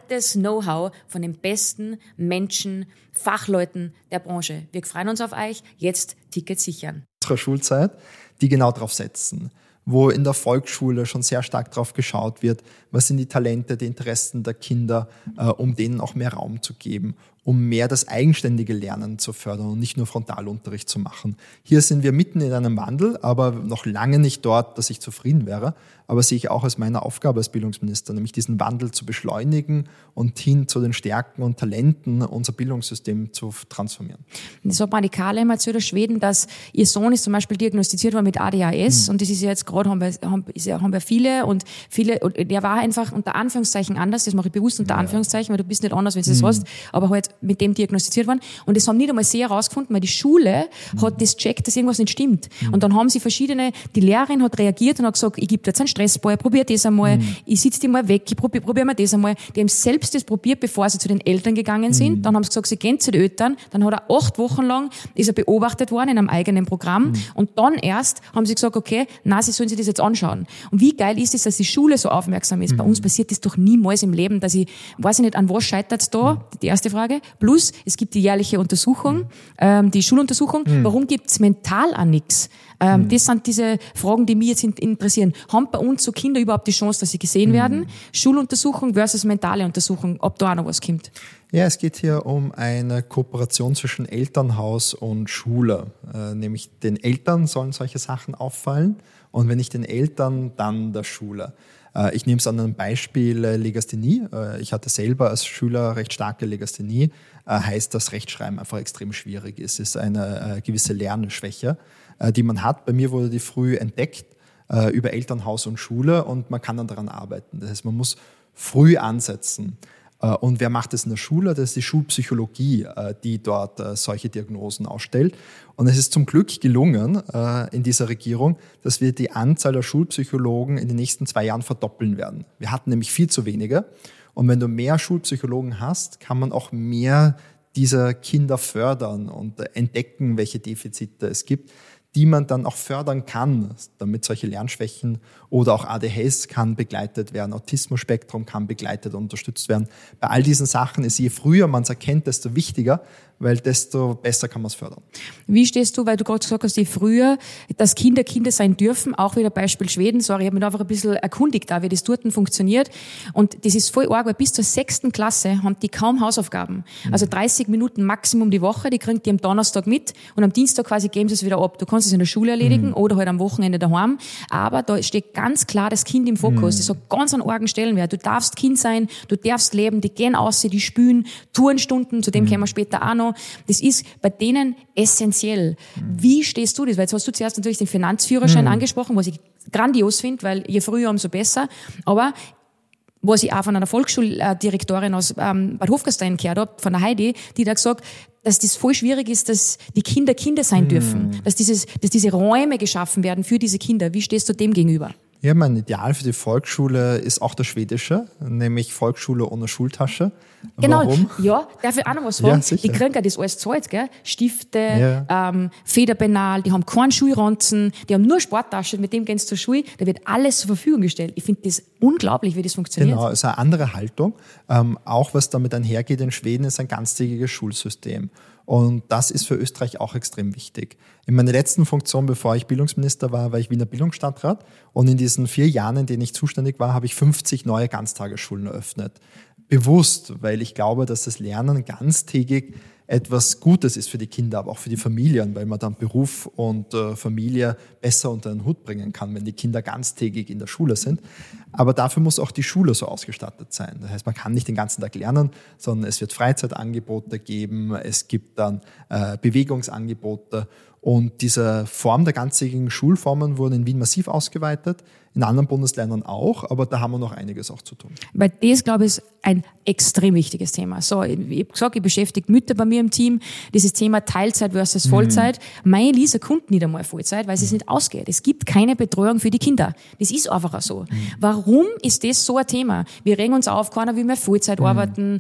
Know-how von den besten Menschen, Fachleuten der Branche. Wir freuen uns auf euch. Jetzt Tickets sichern. Unserer Schulzeit, die genau darauf setzen, wo in der Volksschule schon sehr stark darauf geschaut wird, was sind die Talente, die Interessen der Kinder, um denen auch mehr Raum zu geben, um mehr das eigenständige Lernen zu fördern und nicht nur Frontalunterricht zu machen. Hier sind wir mitten in einem Wandel, aber noch lange nicht dort, dass ich zufrieden wäre. Aber sehe ich auch als meine Aufgabe als Bildungsminister, nämlich diesen Wandel zu beschleunigen und hin zu den Stärken und Talenten unser Bildungssystem zu transformieren. Das hat mir die Carla immer erzählt aus Schweden, dass ihr Sohn ist zum Beispiel diagnostiziert worden mit ADHS und das ist ja jetzt gerade, haben wir viele und der war einfach unter Anführungszeichen anders, das mache ich bewusst unter Anführungszeichen, weil du bist nicht anders, wenn du das hast, aber halt mit dem diagnostiziert worden und das haben nicht einmal sehr herausgefunden, weil die Schule hat das checkt, dass irgendwas nicht stimmt und dann haben sie die Lehrerin hat reagiert und hat gesagt, ich gebe dir jetzt einen Stressball, probier das einmal, ich sitze die mal weg, ich probier mal das einmal. Die haben selbst das probiert, bevor sie zu den Eltern gegangen sind. Dann haben sie gesagt, sie gehen zu den Eltern. Dann hat er 8 Wochen lang, ist er beobachtet worden in einem eigenen Programm. Und dann erst haben sie gesagt, okay, na, sie sollen sich das jetzt anschauen. Und wie geil ist es, dass die Schule so aufmerksam ist? Bei uns passiert das doch niemals im Leben, dass weiß ich nicht, an was scheitert es da? Die erste Frage. Plus, es gibt die jährliche Untersuchung, die Schuluntersuchung. Warum gibt es mental an nichts? Das sind diese Fragen, die mich jetzt interessieren. Haben bei uns so Kinder überhaupt die Chance, dass sie gesehen werden? Schuluntersuchung versus mentale Untersuchung, ob da auch noch was kommt? Ja, es geht hier um eine Kooperation zwischen Elternhaus und Schule. Nämlich den Eltern sollen solche Sachen auffallen und wenn nicht den Eltern, dann der Schule. Ich nehme es an einem Beispiel Legasthenie. Ich hatte selber als Schüler recht starke Legasthenie. Heißt, dass Rechtschreiben einfach extrem schwierig ist. Es ist eine gewisse Lernschwäche, die man hat. Bei mir wurde die früh entdeckt über Elternhaus und Schule und man kann dann daran arbeiten. Das heißt, man muss früh ansetzen. Und wer macht das in der Schule? Das ist die Schulpsychologie, die dort solche Diagnosen ausstellt. Und es ist zum Glück gelungen in dieser Regierung, dass wir die Anzahl der Schulpsychologen in den nächsten 2 Jahren verdoppeln werden. Wir hatten nämlich viel zu wenige. Und wenn du mehr Schulpsychologen hast, kann man auch mehr dieser Kinder fördern und entdecken, welche Defizite es gibt, die man dann auch fördern kann, damit solche Lernschwächen oder auch ADHS kann begleitet werden, Autismus-Spektrum kann begleitet und unterstützt werden. Bei all diesen Sachen ist, je früher man es erkennt, desto wichtiger, weil desto besser kann man es fördern. Wie stehst du, weil du gerade gesagt hast, je früher, dass Kinder sein dürfen, auch wieder Beispiel Schweden, ich habe mich da einfach ein bisschen erkundigt, wie das dort funktioniert und das ist voll arg, weil bis zur 6. Klasse haben die kaum Hausaufgaben. Also 30 Minuten Maximum die Woche, die kriegen die am Donnerstag mit und am Dienstag quasi geben sie es wieder ab. Du kannst es in der Schule erledigen oder halt am Wochenende daheim, aber da steht ganz klar das Kind im Fokus. Das hat ganz einen argen Stellenwert. Du darfst Kind sein, du darfst leben, die gehen aus, die spülen, Turnstunden, zu dem kommen wir später auch noch. Das ist bei denen essentiell. Wie stehst du das? Weil jetzt hast du zuerst natürlich den Finanzführerschein angesprochen, was ich grandios finde, weil je früher, umso besser. Aber was ich auch von einer Volksschuldirektorin aus Bad Hofgastein gehört habe, von der Heidi, die da gesagt, dass das voll schwierig ist, dass die Kinder sein dürfen, dass diese Räume geschaffen werden für diese Kinder. Wie stehst du dem gegenüber? Ja, mein Ideal für die Volksschule ist auch das Schwedische, nämlich Volksschule ohne Schultasche. Genau, Warum? Ja, darf ich auch noch was sagen? Ja, die kriegen ja das alles zahlt, gell? Stifte, Federpenal, die haben keinen Schulranzen, die haben nur Sporttaschen, mit dem gehen sie zur Schule, da wird alles zur Verfügung gestellt. Ich finde das unglaublich, wie das funktioniert. Genau, es ist eine andere Haltung. Auch was damit einhergeht in Schweden, ist ein ganztägiges Schulsystem. Und das ist für Österreich auch extrem wichtig. In meiner letzten Funktion, bevor ich Bildungsminister war ich Wiener Bildungsstadtrat. Und in diesen 4 Jahren, in denen ich zuständig war, habe ich 50 neue Ganztagesschulen eröffnet. Bewusst, weil ich glaube, dass das Lernen ganztägig etwas Gutes ist für die Kinder, aber auch für die Familien, weil man dann Beruf und Familie besser unter den Hut bringen kann, wenn die Kinder ganztägig in der Schule sind. Aber dafür muss auch die Schule so ausgestattet sein. Das heißt, man kann nicht den ganzen Tag lernen, sondern es wird Freizeitangebote geben, es gibt dann Bewegungsangebote. Und diese Form der ganztägigen Schulformen wurden in Wien massiv ausgeweitet, in anderen Bundesländern auch, aber da haben wir noch einiges auch zu tun. Weil das, glaube ich, ist ein extrem wichtiges Thema. So, ich habe gesagt, ich beschäftige Mütter bei mir im Team, dieses Thema Teilzeit versus Vollzeit. Meine Lisa kommt nicht einmal Vollzeit, weil es nicht ausgeht. Es gibt keine Betreuung für die Kinder. Das ist einfach so. Warum ist das so ein Thema? Wir regen uns auf, keiner will mehr Vollzeit arbeiten.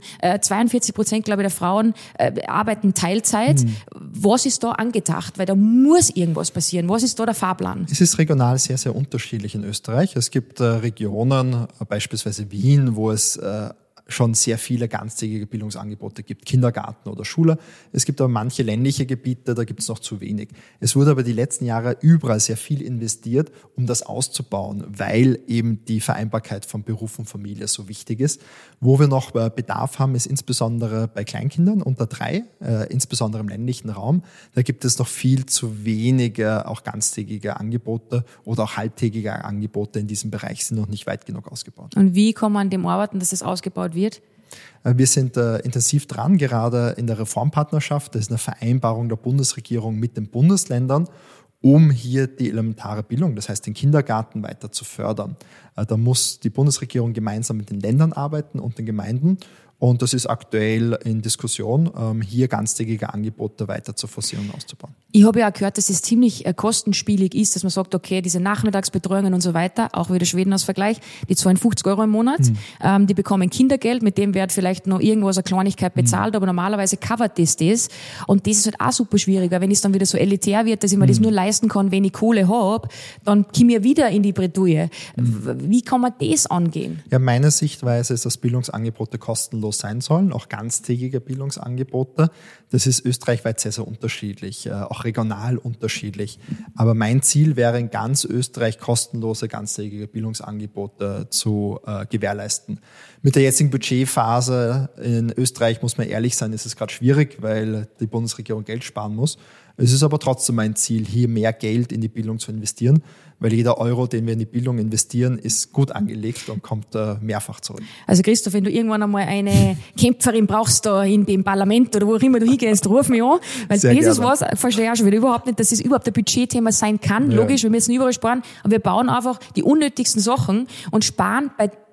42%, glaube ich, der Frauen arbeiten Teilzeit. Was ist da angedacht? Weil da muss irgendwas passieren. Was ist da der Fahrplan? Es ist regional sehr, sehr unterschiedlich in Österreich. Es gibt Regionen, beispielsweise Wien, wo es schon sehr viele ganztägige Bildungsangebote gibt, Kindergarten oder Schule. Es gibt aber manche ländliche Gebiete, da gibt es noch zu wenig. Es wurde aber die letzten Jahre überall sehr viel investiert, um das auszubauen, weil eben die Vereinbarkeit von Beruf und Familie so wichtig ist. Wo wir noch Bedarf haben, ist insbesondere bei Kleinkindern unter 3, insbesondere im ländlichen Raum. Da gibt es noch viel zu wenige auch ganztägige Angebote oder auch halbtägige Angebote in diesem Bereich sind noch nicht weit genug ausgebaut. Und wie kann man an dem arbeiten, dass es ausgebaut wird? Wir sind intensiv dran, gerade in der Reformpartnerschaft. Das ist eine Vereinbarung der Bundesregierung mit den Bundesländern, um hier die elementare Bildung, das heißt den Kindergarten, weiter zu fördern. Da muss die Bundesregierung gemeinsam mit den Ländern arbeiten und den Gemeinden. Und das ist aktuell in Diskussion, hier ganztägige Angebote weiter zu forcieren und auszubauen. Ich habe ja auch gehört, dass es ziemlich kostenspielig ist, dass man sagt, okay, diese Nachmittagsbetreuungen und so weiter, auch wieder Schweden als Vergleich, die zahlen 50 € im Monat, die bekommen Kindergeld, mit dem wird vielleicht noch irgendwas eine Kleinigkeit bezahlt, aber normalerweise covert das. Und das ist halt auch super schwieriger, wenn es dann wieder so elitär wird, dass ich mir das nur leisten kann, wenn ich Kohle habe, dann komme ich wieder in die Bredouille. Wie kann man das angehen? Ja, meine Sichtweise ist, dass Bildungsangebote kostenlos sein sollen, auch ganztägige Bildungsangebote. Das ist österreichweit sehr, sehr unterschiedlich, auch regional unterschiedlich. Aber mein Ziel wäre, in ganz Österreich kostenlose ganztägige Bildungsangebote zu gewährleisten. Mit der jetzigen Budgetphase in Österreich, muss man ehrlich sein, ist es gerade schwierig, weil die Bundesregierung Geld sparen muss. Es ist aber trotzdem mein Ziel, hier mehr Geld in die Bildung zu investieren, weil jeder Euro, den wir in die Bildung investieren, ist gut angelegt und kommt mehrfach zurück. Also Christoph, wenn du irgendwann einmal eine Kämpferin brauchst da in dem Parlament oder wo auch immer du hingehst, ruf mich an, weil Sehr das ist gerne. was, verstehe ich auch schon wieder überhaupt nicht, dass es überhaupt ein Budgetthema sein kann. Ja. Logisch, wir müssen überall sparen, aber wir bauen einfach die unnötigsten Sachen und sparen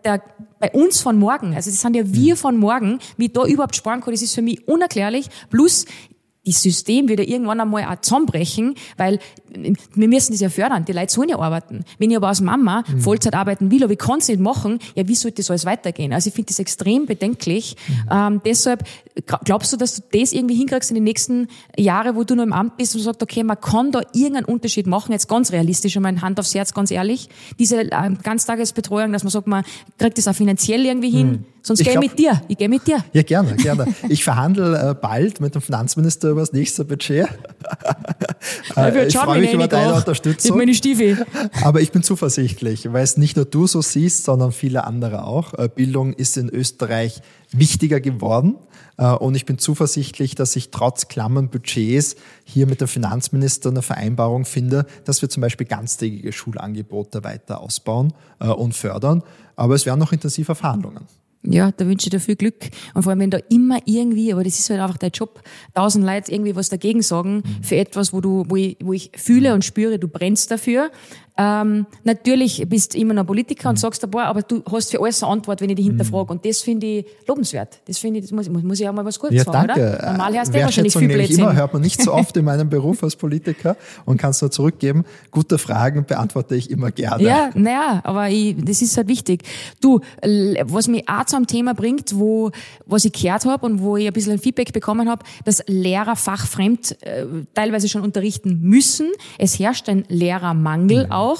bei uns von morgen. Also das sind ja wir von morgen, wie ich da überhaupt sparen kann, das ist für mich unerklärlich. Plus, das System wird ja irgendwann einmal auch zusammenbrechen, weil wir müssen das ja fördern. Die Leute sollen ja arbeiten. Wenn ich aber als Mama Vollzeit arbeiten will, aber ich kann es nicht machen, ja, wie sollte das alles weitergehen? Also ich finde das extrem bedenklich. Deshalb, glaubst du, dass du das irgendwie hinkriegst in den nächsten Jahren, wo du noch im Amt bist und sagst, okay, man kann da irgendeinen Unterschied machen, jetzt ganz realistisch, einmal Hand aufs Herz, ganz ehrlich, diese Ganztagesbetreuung, dass man sagt, man kriegt das auch finanziell irgendwie hin, sonst gehe ich mit dir. Ich gehe mit dir. Ja, gerne. Ich verhandle bald mit dem Finanzminister über das nächste Budget. Ich freue mich über deine Unterstützung. Meine Stiefel. Aber ich bin zuversichtlich, weil es nicht nur du so siehst, sondern viele andere auch. Bildung ist in Österreich wichtiger geworden. Und ich bin zuversichtlich, dass ich trotz klammen Budgets hier mit dem Finanzminister eine Vereinbarung finde, dass wir zum Beispiel ganztägige Schulangebote weiter ausbauen und fördern. Aber es werden noch intensive Verhandlungen. Ja, da wünsche ich dir viel Glück. Und vor allem, wenn da immer irgendwie, aber das ist halt einfach dein Job, 1000 Leute irgendwie was dagegen sagen für etwas, wo ich fühle und spüre, du brennst dafür. Natürlich bist du immer noch Politiker und sagst ein paar, aber du hast für alles eine Antwort, wenn ich dich hinterfrage. Und das finde ich lobenswert. Das finde ich, das muss ich auch mal was Gutes sagen, danke. Oder? Normal hörst du wahrscheinlich viel Blödsinn. Immer hört man nicht so oft in meinem Beruf als Politiker und kannst nur zurückgeben. Gute Fragen beantworte ich immer gerne. Ja, naja, aber das ist halt wichtig. Du, was mich auch zu einem Thema bringt, was ich gehört habe und wo ich ein bisschen ein Feedback bekommen habe, dass Lehrer fachfremd teilweise schon unterrichten müssen. Es herrscht ein Lehrermangel auch.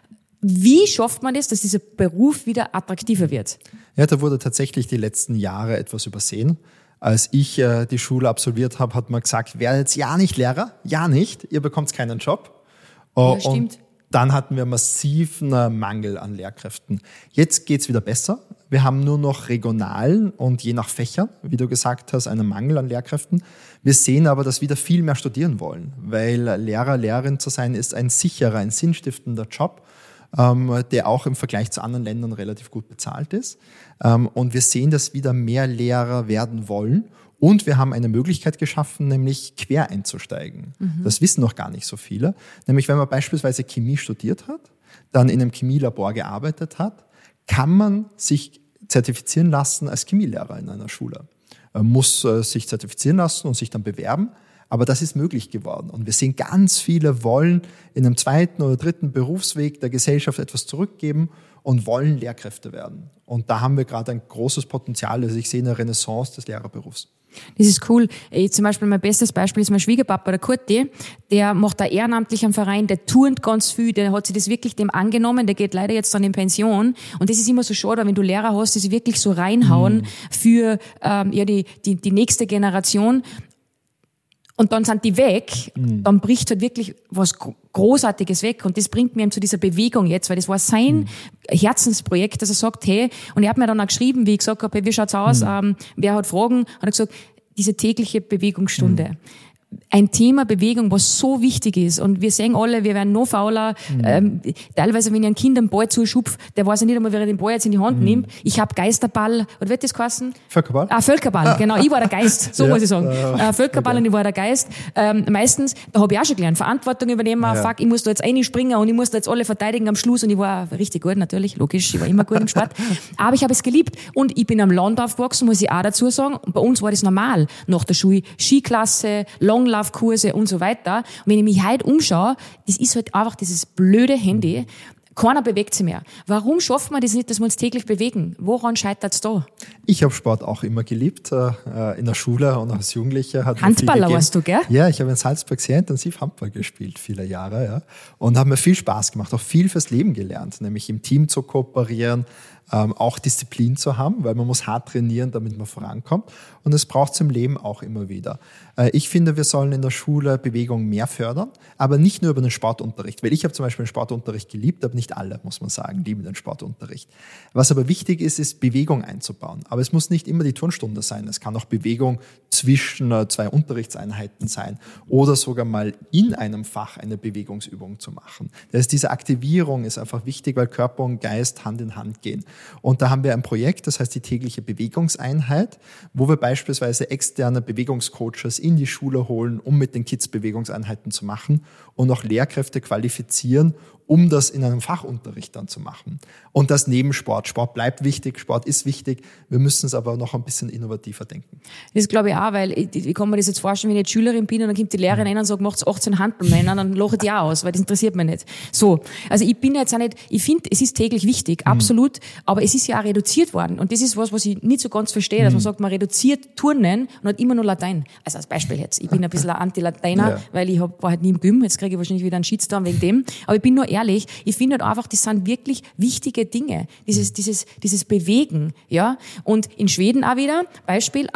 Wie schafft man das, dass dieser Beruf wieder attraktiver wird? Ja, da wurde tatsächlich die letzten Jahre etwas übersehen. Als ich die Schule absolviert habe, hat man gesagt, werdet ja nicht Lehrer, ja nicht, ihr bekommt keinen Job. Ja, stimmt. Und dann hatten wir massiven Mangel an Lehrkräften. Jetzt geht's wieder besser. Wir haben nur noch regional und je nach Fächern, wie du gesagt hast, einen Mangel an Lehrkräften. Wir sehen aber, dass wieder viel mehr studieren wollen, weil Lehrer, Lehrerin zu sein ist ein sicherer, ein sinnstiftender Job, der auch im Vergleich zu anderen Ländern relativ gut bezahlt ist. Und wir sehen, dass wieder mehr Lehrer werden wollen. Und wir haben eine Möglichkeit geschaffen, nämlich quer einzusteigen. Das wissen noch gar nicht so viele. Nämlich, wenn man beispielsweise Chemie studiert hat, dann in einem Chemielabor gearbeitet hat, kann man sich zertifizieren lassen als Chemielehrer in einer Schule. Muss sich zertifizieren lassen und sich dann bewerben. Aber das ist möglich geworden. Und wir sehen, ganz viele wollen in einem zweiten oder dritten Berufsweg der Gesellschaft etwas zurückgeben und wollen Lehrkräfte werden. Und da haben wir gerade ein großes Potenzial. Also ich sehe eine Renaissance des Lehrerberufs. Das ist cool. Zum Beispiel mein bestes Beispiel ist mein Schwiegerpapa, der Kurti. Der macht da ehrenamtlich am Verein, der turnt ganz viel, der hat sich das wirklich dem angenommen, der geht leider jetzt dann in Pension. Und das ist immer so schade, wenn du Lehrer hast, die sich wirklich so reinhauen für die nächste Generation. Und dann sind die weg, dann bricht halt wirklich was Großartiges weg. Und das bringt mich eben zu dieser Bewegung jetzt, weil das war sein Herzensprojekt, dass er sagt, hey, und er hat mir dann auch geschrieben, wie ich gesagt habe, hey, wie schaut's aus, wer hat Fragen, hat er gesagt, diese tägliche Bewegungsstunde. Ein Thema Bewegung, was so wichtig ist. Und wir sehen alle, wir werden noch fauler. Teilweise, wenn ich einem Kind einen Ball zuschupfe, der weiß ja nicht einmal, wer er den Ball jetzt in die Hand nimmt. Ich habe Geisterball, oder wird das heißen? Völkerball? Völkerball, genau. Ich war der Geist, so muss ich sagen. Völkerball okay. Und ich war der Geist. Meistens, da habe ich auch schon gelernt, Verantwortung übernehmen, fuck, ich muss da jetzt reinspringen und ich muss da jetzt alle verteidigen am Schluss. Und ich war richtig gut, natürlich, logisch, ich war immer gut im Sport. Aber ich habe es geliebt. Und ich bin am Land aufgewachsen, muss ich auch dazu sagen. Und bei uns war das normal. Nach der Schule Skiklasse, Langlaufkurse und so weiter. Und wenn ich mich heute umschaue, das ist halt einfach dieses blöde Handy. Keiner bewegt sich mehr. Warum schaffen wir das nicht, dass wir uns täglich bewegen? Woran scheitert's da? Ich habe Sport auch immer geliebt, in der Schule und als Jugendlicher. Handballer warst du, gell? Ja, ich habe in Salzburg sehr intensiv Handball gespielt, viele Jahre, ja. Und habe mir viel Spaß gemacht, auch viel fürs Leben gelernt, nämlich im Team zu kooperieren, auch Disziplin zu haben, weil man muss hart trainieren, damit man vorankommt. Und es braucht es im Leben auch immer wieder. Ich finde, wir sollen in der Schule Bewegung mehr fördern, aber nicht nur über den Sportunterricht. Weil ich habe zum Beispiel den Sportunterricht geliebt, aber nicht alle, muss man sagen, lieben den Sportunterricht. Was aber wichtig ist, ist Bewegung einzubauen. Aber es muss nicht immer die Turnstunde sein. Es kann auch Bewegung zwischen 2 Unterrichtseinheiten sein oder sogar mal in einem Fach eine Bewegungsübung zu machen. Das heißt, diese Aktivierung ist einfach wichtig, weil Körper und Geist Hand in Hand gehen. Und da haben wir ein Projekt, das heißt die tägliche Bewegungseinheit, wo wir beispielsweise externe Bewegungscoaches in die Schule holen, um mit den Kids Bewegungseinheiten zu machen und auch Lehrkräfte qualifizieren, um das in einem Fachunterricht dann zu machen. Und das neben Sport. Sport bleibt wichtig, Sport ist wichtig. Wir müssen es aber noch ein bisschen innovativer denken. Das glaube ich auch, weil ich kann mir das jetzt vorstellen, wenn ich jetzt Schülerin bin und dann kommt die Lehrerin rein und sagt, macht's 18 Handballmänner, dann lache ich die auch aus, weil das interessiert mich nicht. So. Also ich bin jetzt auch nicht, ich finde, es ist täglich wichtig, absolut, aber es ist ja auch reduziert worden. Und das ist was ich nicht so ganz verstehe, dass man sagt, man reduziert Turnen und hat immer nur Latein. Also als Beispiel jetzt. Ich bin ein bisschen ein Anti-Lateiner, weil ich war halt nie im Gym, jetzt kriege ich wahrscheinlich wieder einen Shitstorm wegen dem. Aber ich bin nur ehrlich, ich finde halt einfach, das sind wirklich wichtige Dinge. Dieses Bewegen, ja. Und in Schweden auch wieder, Beispiel,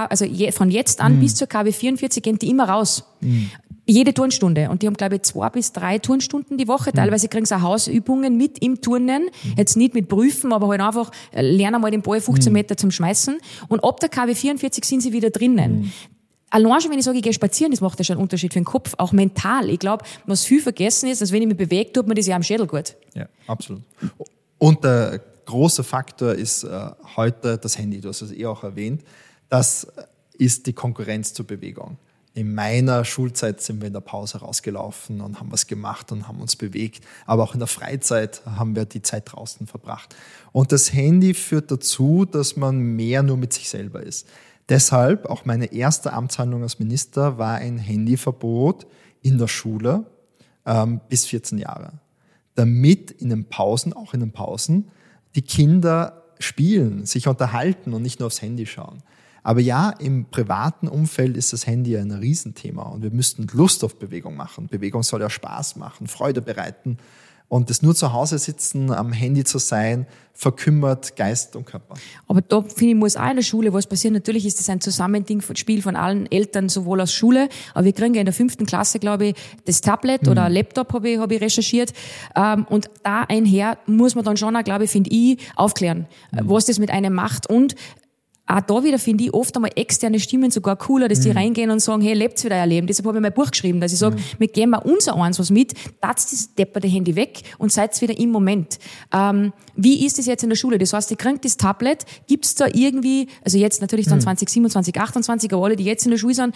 von jetzt an bis zur KW 44 gehen die immer raus. Jede Turnstunde. Und die haben, glaube ich, 2 bis 3 Turnstunden die Woche. Teilweise kriegen sie auch Hausübungen mit im Turnen. Jetzt nicht mit Prüfen, aber halt einfach lernen mal den Ball 15 Meter zum Schmeißen. Und ab der KW 44 sind sie wieder drinnen. Allein schon, wenn ich sage, ich gehe spazieren, das macht ja schon einen Unterschied für den Kopf, auch mental. Ich glaube, was viel vergessen ist, dass wenn ich mich bewege, tut mir das ja am Schädel gut. Ja, absolut. Und der große Faktor ist heute das Handy. Du hast es auch erwähnt. Das ist die Konkurrenz zur Bewegung. In meiner Schulzeit sind wir in der Pause rausgelaufen und haben was gemacht und haben uns bewegt. Aber auch in der Freizeit haben wir die Zeit draußen verbracht. Und das Handy führt dazu, dass man mehr nur mit sich selber ist. Deshalb, auch meine erste Amtshandlung als Minister war ein Handyverbot in der Schule bis 14 Jahre. Damit in den Pausen, die Kinder spielen, sich unterhalten und nicht nur aufs Handy schauen. Aber ja, im privaten Umfeld ist das Handy ein Riesenthema und wir müssten Lust auf Bewegung machen. Bewegung soll ja Spaß machen, Freude bereiten. Und das nur zu Hause sitzen, am Handy zu sein, verkümmert Geist und Körper. Aber da, finde ich, muss auch in der Schule was passieren. Natürlich ist das ein Zusammenspiel von allen Eltern, sowohl aus Schule, aber wir kriegen ja in der 5. Klasse, glaube ich, das Tablet oder Laptop, habe ich recherchiert. Und da einher muss man dann schon auch, glaube ich, finde ich, aufklären, was das mit einem macht. Und auch da wieder finde ich oft einmal externe Stimmen sogar cooler, dass die reingehen und sagen, hey, lebt's wieder euer Leben. Deshalb habe ich mein Buch geschrieben, dass ich sage, wir geben mal unser eins was mit, tat's das depperte Handy weg und seid wieder im Moment. Wie ist das jetzt in der Schule? Das heißt, ihr kriegt das Tablet, gibt's da irgendwie, also jetzt natürlich dann 2027, 28, aber alle, die jetzt in der Schule sind,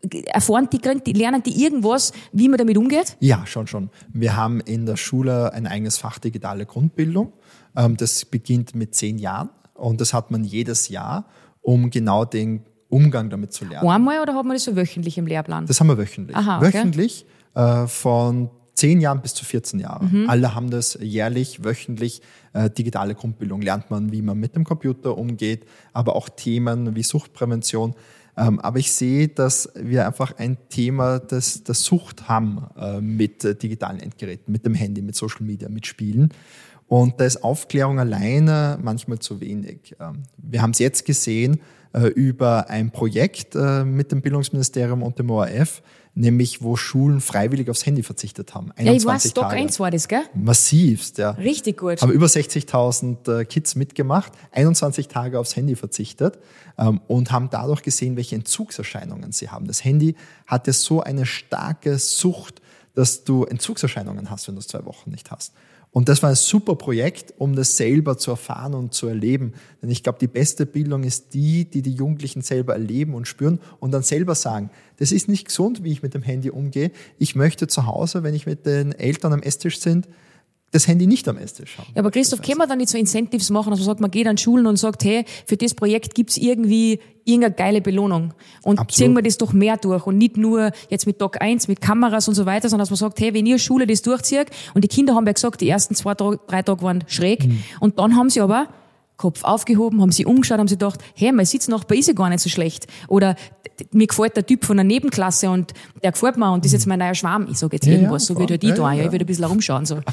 lernen die irgendwas, wie man damit umgeht? Ja, schon. Wir haben in der Schule ein eigenes Fach digitale Grundbildung. Das beginnt mit 10 Jahren und das hat man jedes Jahr, um genau den Umgang damit zu lernen. Einmal oder haben wir das so wöchentlich im Lehrplan? Das haben wir wöchentlich. Aha, okay. Wöchentlich von 10 Jahren bis zu 14 Jahren. Alle haben das jährlich, wöchentlich. Digitale Grundbildung lernt man, wie man mit dem Computer umgeht, aber auch Themen wie Suchtprävention. Aber ich sehe, dass wir einfach ein Thema der Sucht haben mit digitalen Endgeräten, mit dem Handy, mit Social Media, mit Spielen. Und da ist Aufklärung alleine manchmal zu wenig. Wir haben es jetzt gesehen über ein Projekt mit dem Bildungsministerium und dem ORF, nämlich wo Schulen freiwillig aufs Handy verzichtet haben. 21 ich weiß, Stock 1 war das, gell? Massivst, ja. Richtig gut. Haben über 60.000 Kids mitgemacht, 21 Tage aufs Handy verzichtet und haben dadurch gesehen, welche Entzugserscheinungen sie haben. Das Handy hat ja so eine starke Sucht, dass du Entzugserscheinungen hast, wenn du es 2 Wochen nicht hast. Und das war ein super Projekt, um das selber zu erfahren und zu erleben. Denn ich glaube, die beste Bildung ist die Jugendlichen selber erleben und spüren und dann selber sagen, das ist nicht gesund, wie ich mit dem Handy umgehe. Ich möchte zu Hause, wenn ich mit den Eltern am Esstisch sind, das Handy nicht am Esstisch haben. Ja, aber Christoph, können wir dann nicht so Incentives machen, dass man sagt, man geht an Schulen und sagt, hey, für das Projekt gibt's irgendwie irgendeine geile Belohnung. Und Absolut. ziehen wir das doch mehr durch. Und nicht nur jetzt mit Tag 1, mit Kameras und so weiter, sondern dass man sagt, hey, wenn ihr Schule das durchzieht, und die Kinder haben ja gesagt, die ersten 2 Tage, 3 Tage waren schräg, und dann haben sie aber Kopf aufgehoben, haben sie umgeschaut, haben sie gedacht, hey, mein Sitznachbar ist ja gar nicht so schlecht. Oder mir gefällt der Typ von der Nebenklasse und der gefällt mir und das ist jetzt mein neuer Schwarm. Ich sage jetzt irgendwas, so wie der die da, ich würde ein bisschen herumschauen. So.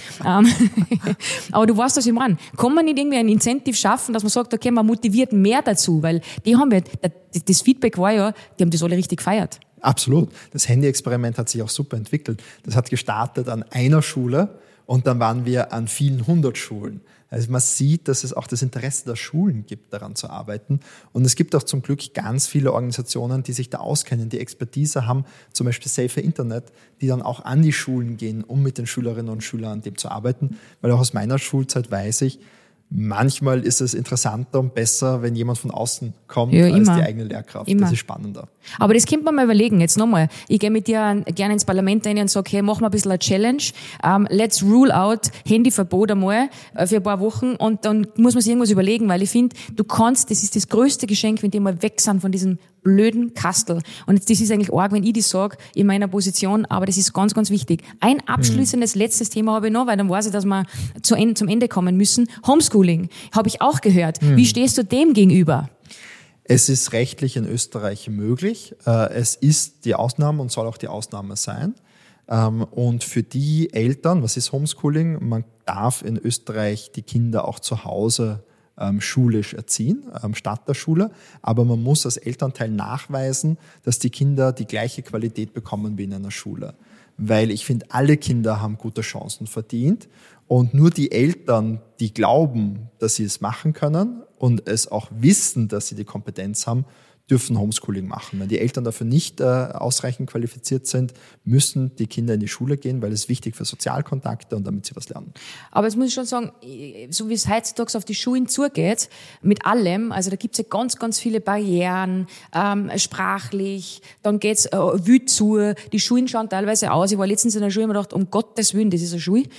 Aber du weißt, was ich meine. Kann man nicht irgendwie ein Incentive schaffen, dass man sagt, okay, man motiviert mehr dazu, weil die haben ja, das Feedback war ja, die haben das alle richtig gefeiert. Absolut. Das Handy-Experiment hat sich auch super entwickelt. Das hat gestartet an einer Schule und dann waren wir an vielen 100 Schulen. Also man sieht, dass es auch das Interesse der Schulen gibt, daran zu arbeiten. Und es gibt auch zum Glück ganz viele Organisationen, die sich da auskennen, die Expertise haben, zum Beispiel Safer Internet, die dann auch an die Schulen gehen, um mit den Schülerinnen und Schülern an dem zu arbeiten. Weil auch aus meiner Schulzeit weiß ich, manchmal ist es interessanter und besser, wenn jemand von außen kommt, als die eigene Lehrkraft. Immer. Das ist spannender. Aber das könnte man mal überlegen. Jetzt nochmal. Ich gehe mit dir gerne ins Parlament rein und sage, hey, mach mal ein bisschen eine Challenge. Let's rule out Handyverbot einmal für ein paar Wochen und dann muss man sich irgendwas überlegen, weil ich finde, das ist das größte Geschenk, wenn die mal weg sind von diesem blöden Kastel. Und jetzt, das ist eigentlich arg, wenn ich das sage, in meiner Position, aber das ist ganz, ganz wichtig. Ein abschließendes letztes Thema habe ich noch, weil dann weiß ich, dass wir zum Ende kommen müssen. Homeschooling, habe ich auch gehört. Wie stehst du dem gegenüber? Es ist rechtlich in Österreich möglich. Es ist die Ausnahme und soll auch die Ausnahme sein. Und für die Eltern, was ist Homeschooling? Man darf in Österreich die Kinder auch zu Hause schulisch erziehen, statt der Schule. Aber man muss als Elternteil nachweisen, dass die Kinder die gleiche Qualität bekommen wie in einer Schule. Weil ich finde, alle Kinder haben gute Chancen verdient. Und nur die Eltern, die glauben, dass sie es machen können und es auch wissen, dass sie die Kompetenz haben, dürfen Homeschooling machen. Wenn die Eltern dafür nicht ausreichend qualifiziert sind, müssen die Kinder in die Schule gehen, weil es wichtig für Sozialkontakte und damit sie was lernen. Aber jetzt muss ich schon sagen, so wie es heutzutage auf die Schulen zugeht, mit allem, also da gibt es ja ganz, ganz viele Barrieren, sprachlich, dann geht's wütend zu, die Schulen schauen teilweise aus. Ich war letztens in der Schule und mir gedacht, um Gottes Willen, das ist eine Schule.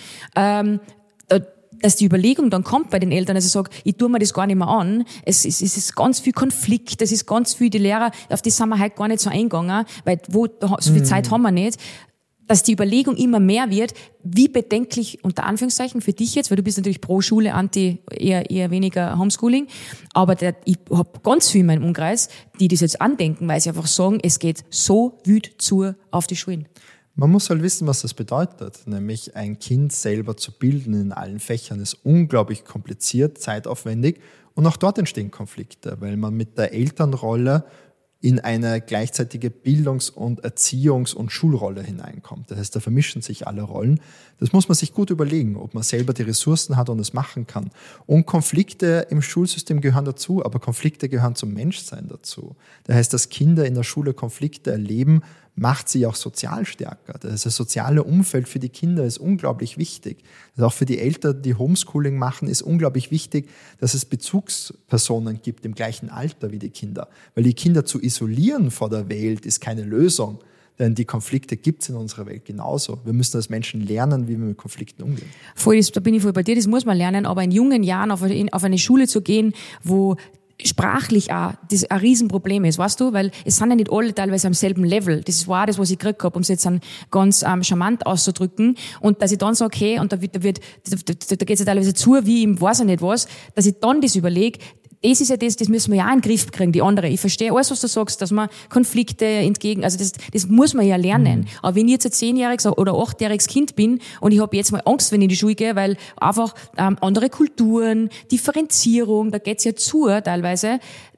Dass die Überlegung dann kommt bei den Eltern, also ich sage, ich tue mir das gar nicht mehr an, es ist ganz viel Konflikt, es ist ganz viel, die Lehrer, auf das sind wir halt gar nicht so eingegangen, weil so viel Zeit haben wir nicht, dass die Überlegung immer mehr wird, wie bedenklich, unter Anführungszeichen, für dich jetzt, weil du bist natürlich pro Schule, anti eher weniger Homeschooling, aber ich habe ganz viel in meinem Umkreis, die das jetzt andenken, weil sie einfach sagen, es geht so wütend zu auf die Schulen. Man muss halt wissen, was das bedeutet. Nämlich ein Kind selber zu bilden in allen Fächern ist unglaublich kompliziert, zeitaufwendig und auch dort entstehen Konflikte, weil man mit der Elternrolle in eine gleichzeitige Bildungs- und Erziehungs- und Schulrolle hineinkommt. Das heißt, da vermischen sich alle Rollen. Das muss man sich gut überlegen, ob man selber die Ressourcen hat und es machen kann. Und Konflikte im Schulsystem gehören dazu, aber Konflikte gehören zum Menschsein dazu. Das heißt, dass Kinder in der Schule Konflikte erleben, macht sie auch sozial stärker. Das soziale Umfeld für die Kinder ist unglaublich wichtig. Also auch für die Eltern, die Homeschooling machen, ist unglaublich wichtig, dass es Bezugspersonen gibt im gleichen Alter wie die Kinder. Weil die Kinder zu isolieren vor der Welt ist keine Lösung. Denn die Konflikte gibt es in unserer Welt genauso. Wir müssen als Menschen lernen, wie wir mit Konflikten umgehen. Da bin ich voll bei dir, das muss man lernen. Aber in jungen Jahren auf eine Schule zu gehen, wo sprachlich auch das ein Riesenproblem ist, weißt du, weil es sind ja nicht alle teilweise am selben Level. Das war das, was ich gekriegt habe, um es jetzt dann ganz charmant auszudrücken. Und dass ich dann sage, okay, und da geht es ja teilweise zu, wie im weiß ich nicht was, dass ich dann das überlege, das ist ja das müssen wir ja auch in den Griff kriegen, die andere. Ich verstehe alles, was du sagst, dass man Konflikte also das muss man ja lernen. Aber wenn ich jetzt ein 10-jähriges oder 8-jähriges Kind bin und ich habe jetzt mal Angst, wenn ich in die Schule gehe, weil einfach andere Kulturen, Differenzierung, da geht's ja zu teilweise.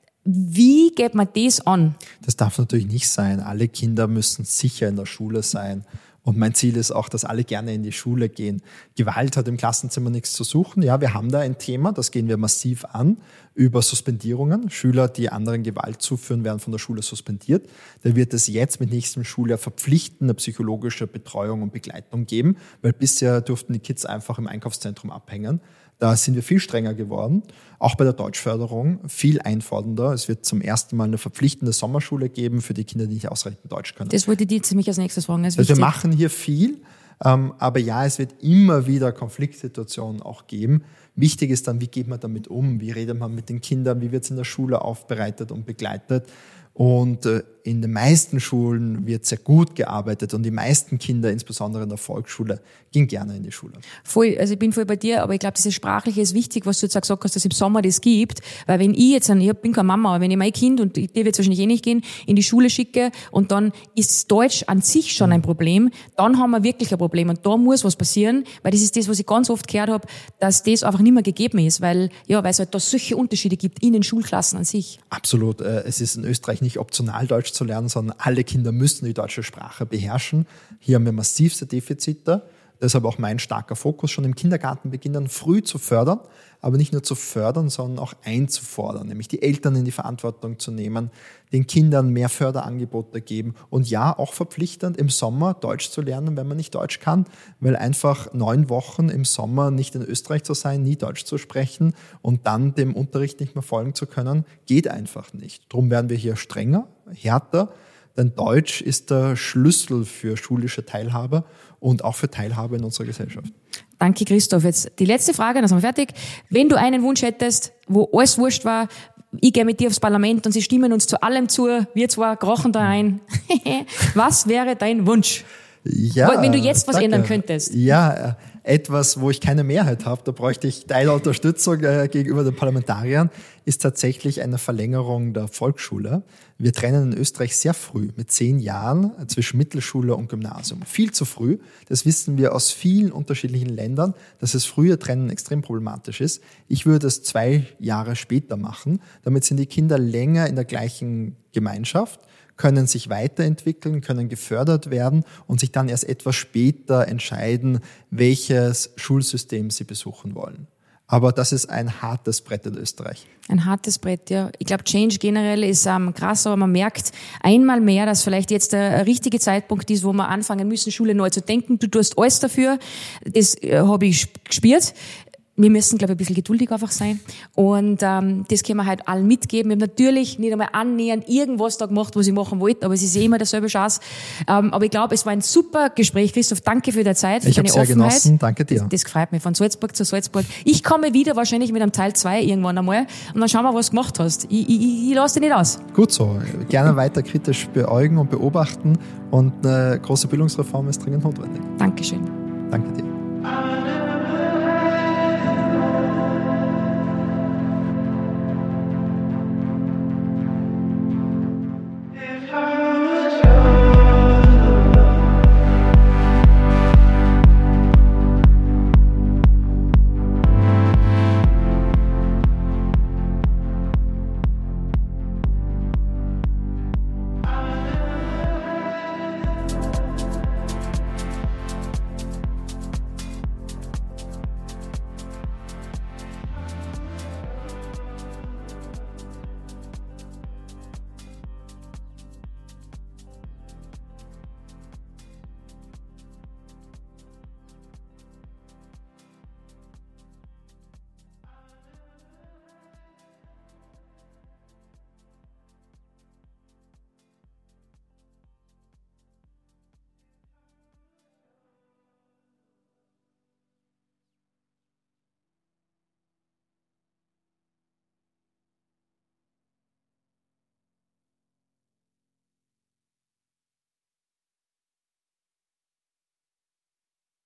Wie geht man das an? Das darf natürlich nicht sein. Alle Kinder müssen sicher in der Schule sein. Und mein Ziel ist auch, dass alle gerne in die Schule gehen. Gewalt hat im Klassenzimmer nichts zu suchen. Ja, wir haben da ein Thema, das gehen wir massiv an, über Suspendierungen. Schüler, die anderen Gewalt zuführen, werden von der Schule suspendiert. Da wird es jetzt mit nächstem Schuljahr verpflichtende psychologische Betreuung und Begleitung geben, weil bisher durften die Kids einfach im Einkaufszentrum abhängen. Da sind wir viel strenger geworden, auch bei der Deutschförderung viel einfordernder. Es wird zum ersten Mal eine verpflichtende Sommerschule geben für die Kinder, die nicht ausreichend Deutsch können. Das wollte ich dir ziemlich als nächstes fragen. Also wir machen hier viel, aber ja, es wird immer wieder Konfliktsituationen auch geben. Wichtig ist dann, wie geht man damit um? Wie redet man mit den Kindern? Wie wird es in der Schule aufbereitet und begleitet? Und in den meisten Schulen wird sehr gut gearbeitet und die meisten Kinder, insbesondere in der Volksschule, gehen gerne in die Schule. Voll, also ich bin voll bei dir, aber ich glaube, dieses Sprachliche ist wichtig, was du jetzt auch gesagt hast, dass es im Sommer das gibt, weil wenn ich jetzt, ich bin keine Mama, aber wenn ich mein Kind, und dir wird es wahrscheinlich eh nicht gehen, in die Schule schicke und dann ist Deutsch an sich schon ein Problem, dann haben wir wirklich ein Problem und da muss was passieren, weil das ist das, was ich ganz oft gehört habe, dass das einfach nicht mehr gegeben ist, weil es halt da solche Unterschiede gibt in den Schulklassen an sich. Absolut, es ist in Österreich nicht optional, Deutsch zu lernen, sondern alle Kinder müssen die deutsche Sprache beherrschen. Hier haben wir massivste Defizite. Deshalb auch mein starker Fokus, schon im Kindergarten beginnen, früh zu fördern, aber nicht nur zu fördern, sondern auch einzufordern, nämlich die Eltern in die Verantwortung zu nehmen, den Kindern mehr Förderangebote geben und ja, auch verpflichtend im Sommer Deutsch zu lernen, wenn man nicht Deutsch kann, weil einfach 9 Wochen im Sommer nicht in Österreich zu sein, nie Deutsch zu sprechen und dann dem Unterricht nicht mehr folgen zu können, geht einfach nicht. Darum werden wir hier strenger, härter, denn Deutsch ist der Schlüssel für schulische Teilhabe und auch für Teilhabe in unserer Gesellschaft. Danke, Christoph. Jetzt die letzte Frage, dann sind wir fertig. Wenn du einen Wunsch hättest, wo alles wurscht war, ich gehe mit dir aufs Parlament und sie stimmen uns zu allem zu, wir zwar krochen da ein. Was wäre dein Wunsch? Ja, wenn du jetzt was ändern könntest. Ja, etwas, wo ich keine Mehrheit habe, da bräuchte ich deine Unterstützung gegenüber den Parlamentariern, ist tatsächlich eine Verlängerung der Volksschule. Wir trennen in Österreich sehr früh, mit 10 Jahren, zwischen Mittelschule und Gymnasium. Viel zu früh. Das wissen wir aus vielen unterschiedlichen Ländern, dass das frühe Trennen extrem problematisch ist. Ich würde es 2 Jahre später machen. Damit sind die Kinder länger in der gleichen Gemeinschaft, können sich weiterentwickeln, können gefördert werden und sich dann erst etwas später entscheiden, welches Schulsystem sie besuchen wollen. Aber das ist ein hartes Brett in Österreich. Ein hartes Brett, ja. Ich glaube, Change generell ist krass, aber man merkt einmal mehr, dass vielleicht jetzt der richtige Zeitpunkt ist, wo wir anfangen müssen, Schule neu zu denken. Du tust alles dafür. Das habe ich gespürt. Wir müssen, glaube ich, ein bisschen geduldig einfach sein. Und das können wir halt allen mitgeben. Wir haben natürlich nicht einmal annähernd irgendwas da gemacht, was ich machen wollte, aber es ist immer derselbe Chance. Aber ich glaube, es war ein super Gespräch. Christoph, danke für deine Zeit, für deine Offenheit. Ich habe sehr genossen, danke dir. Das gefreut mich, von Salzburg zu Salzburg. Ich komme wieder wahrscheinlich mit einem Teil 2 irgendwann einmal und dann schauen wir, was du gemacht hast. Ich lasse dich nicht aus. Gut so. Gerne weiter kritisch beäugen und beobachten und eine große Bildungsreform ist dringend notwendig. Dankeschön. Danke dir.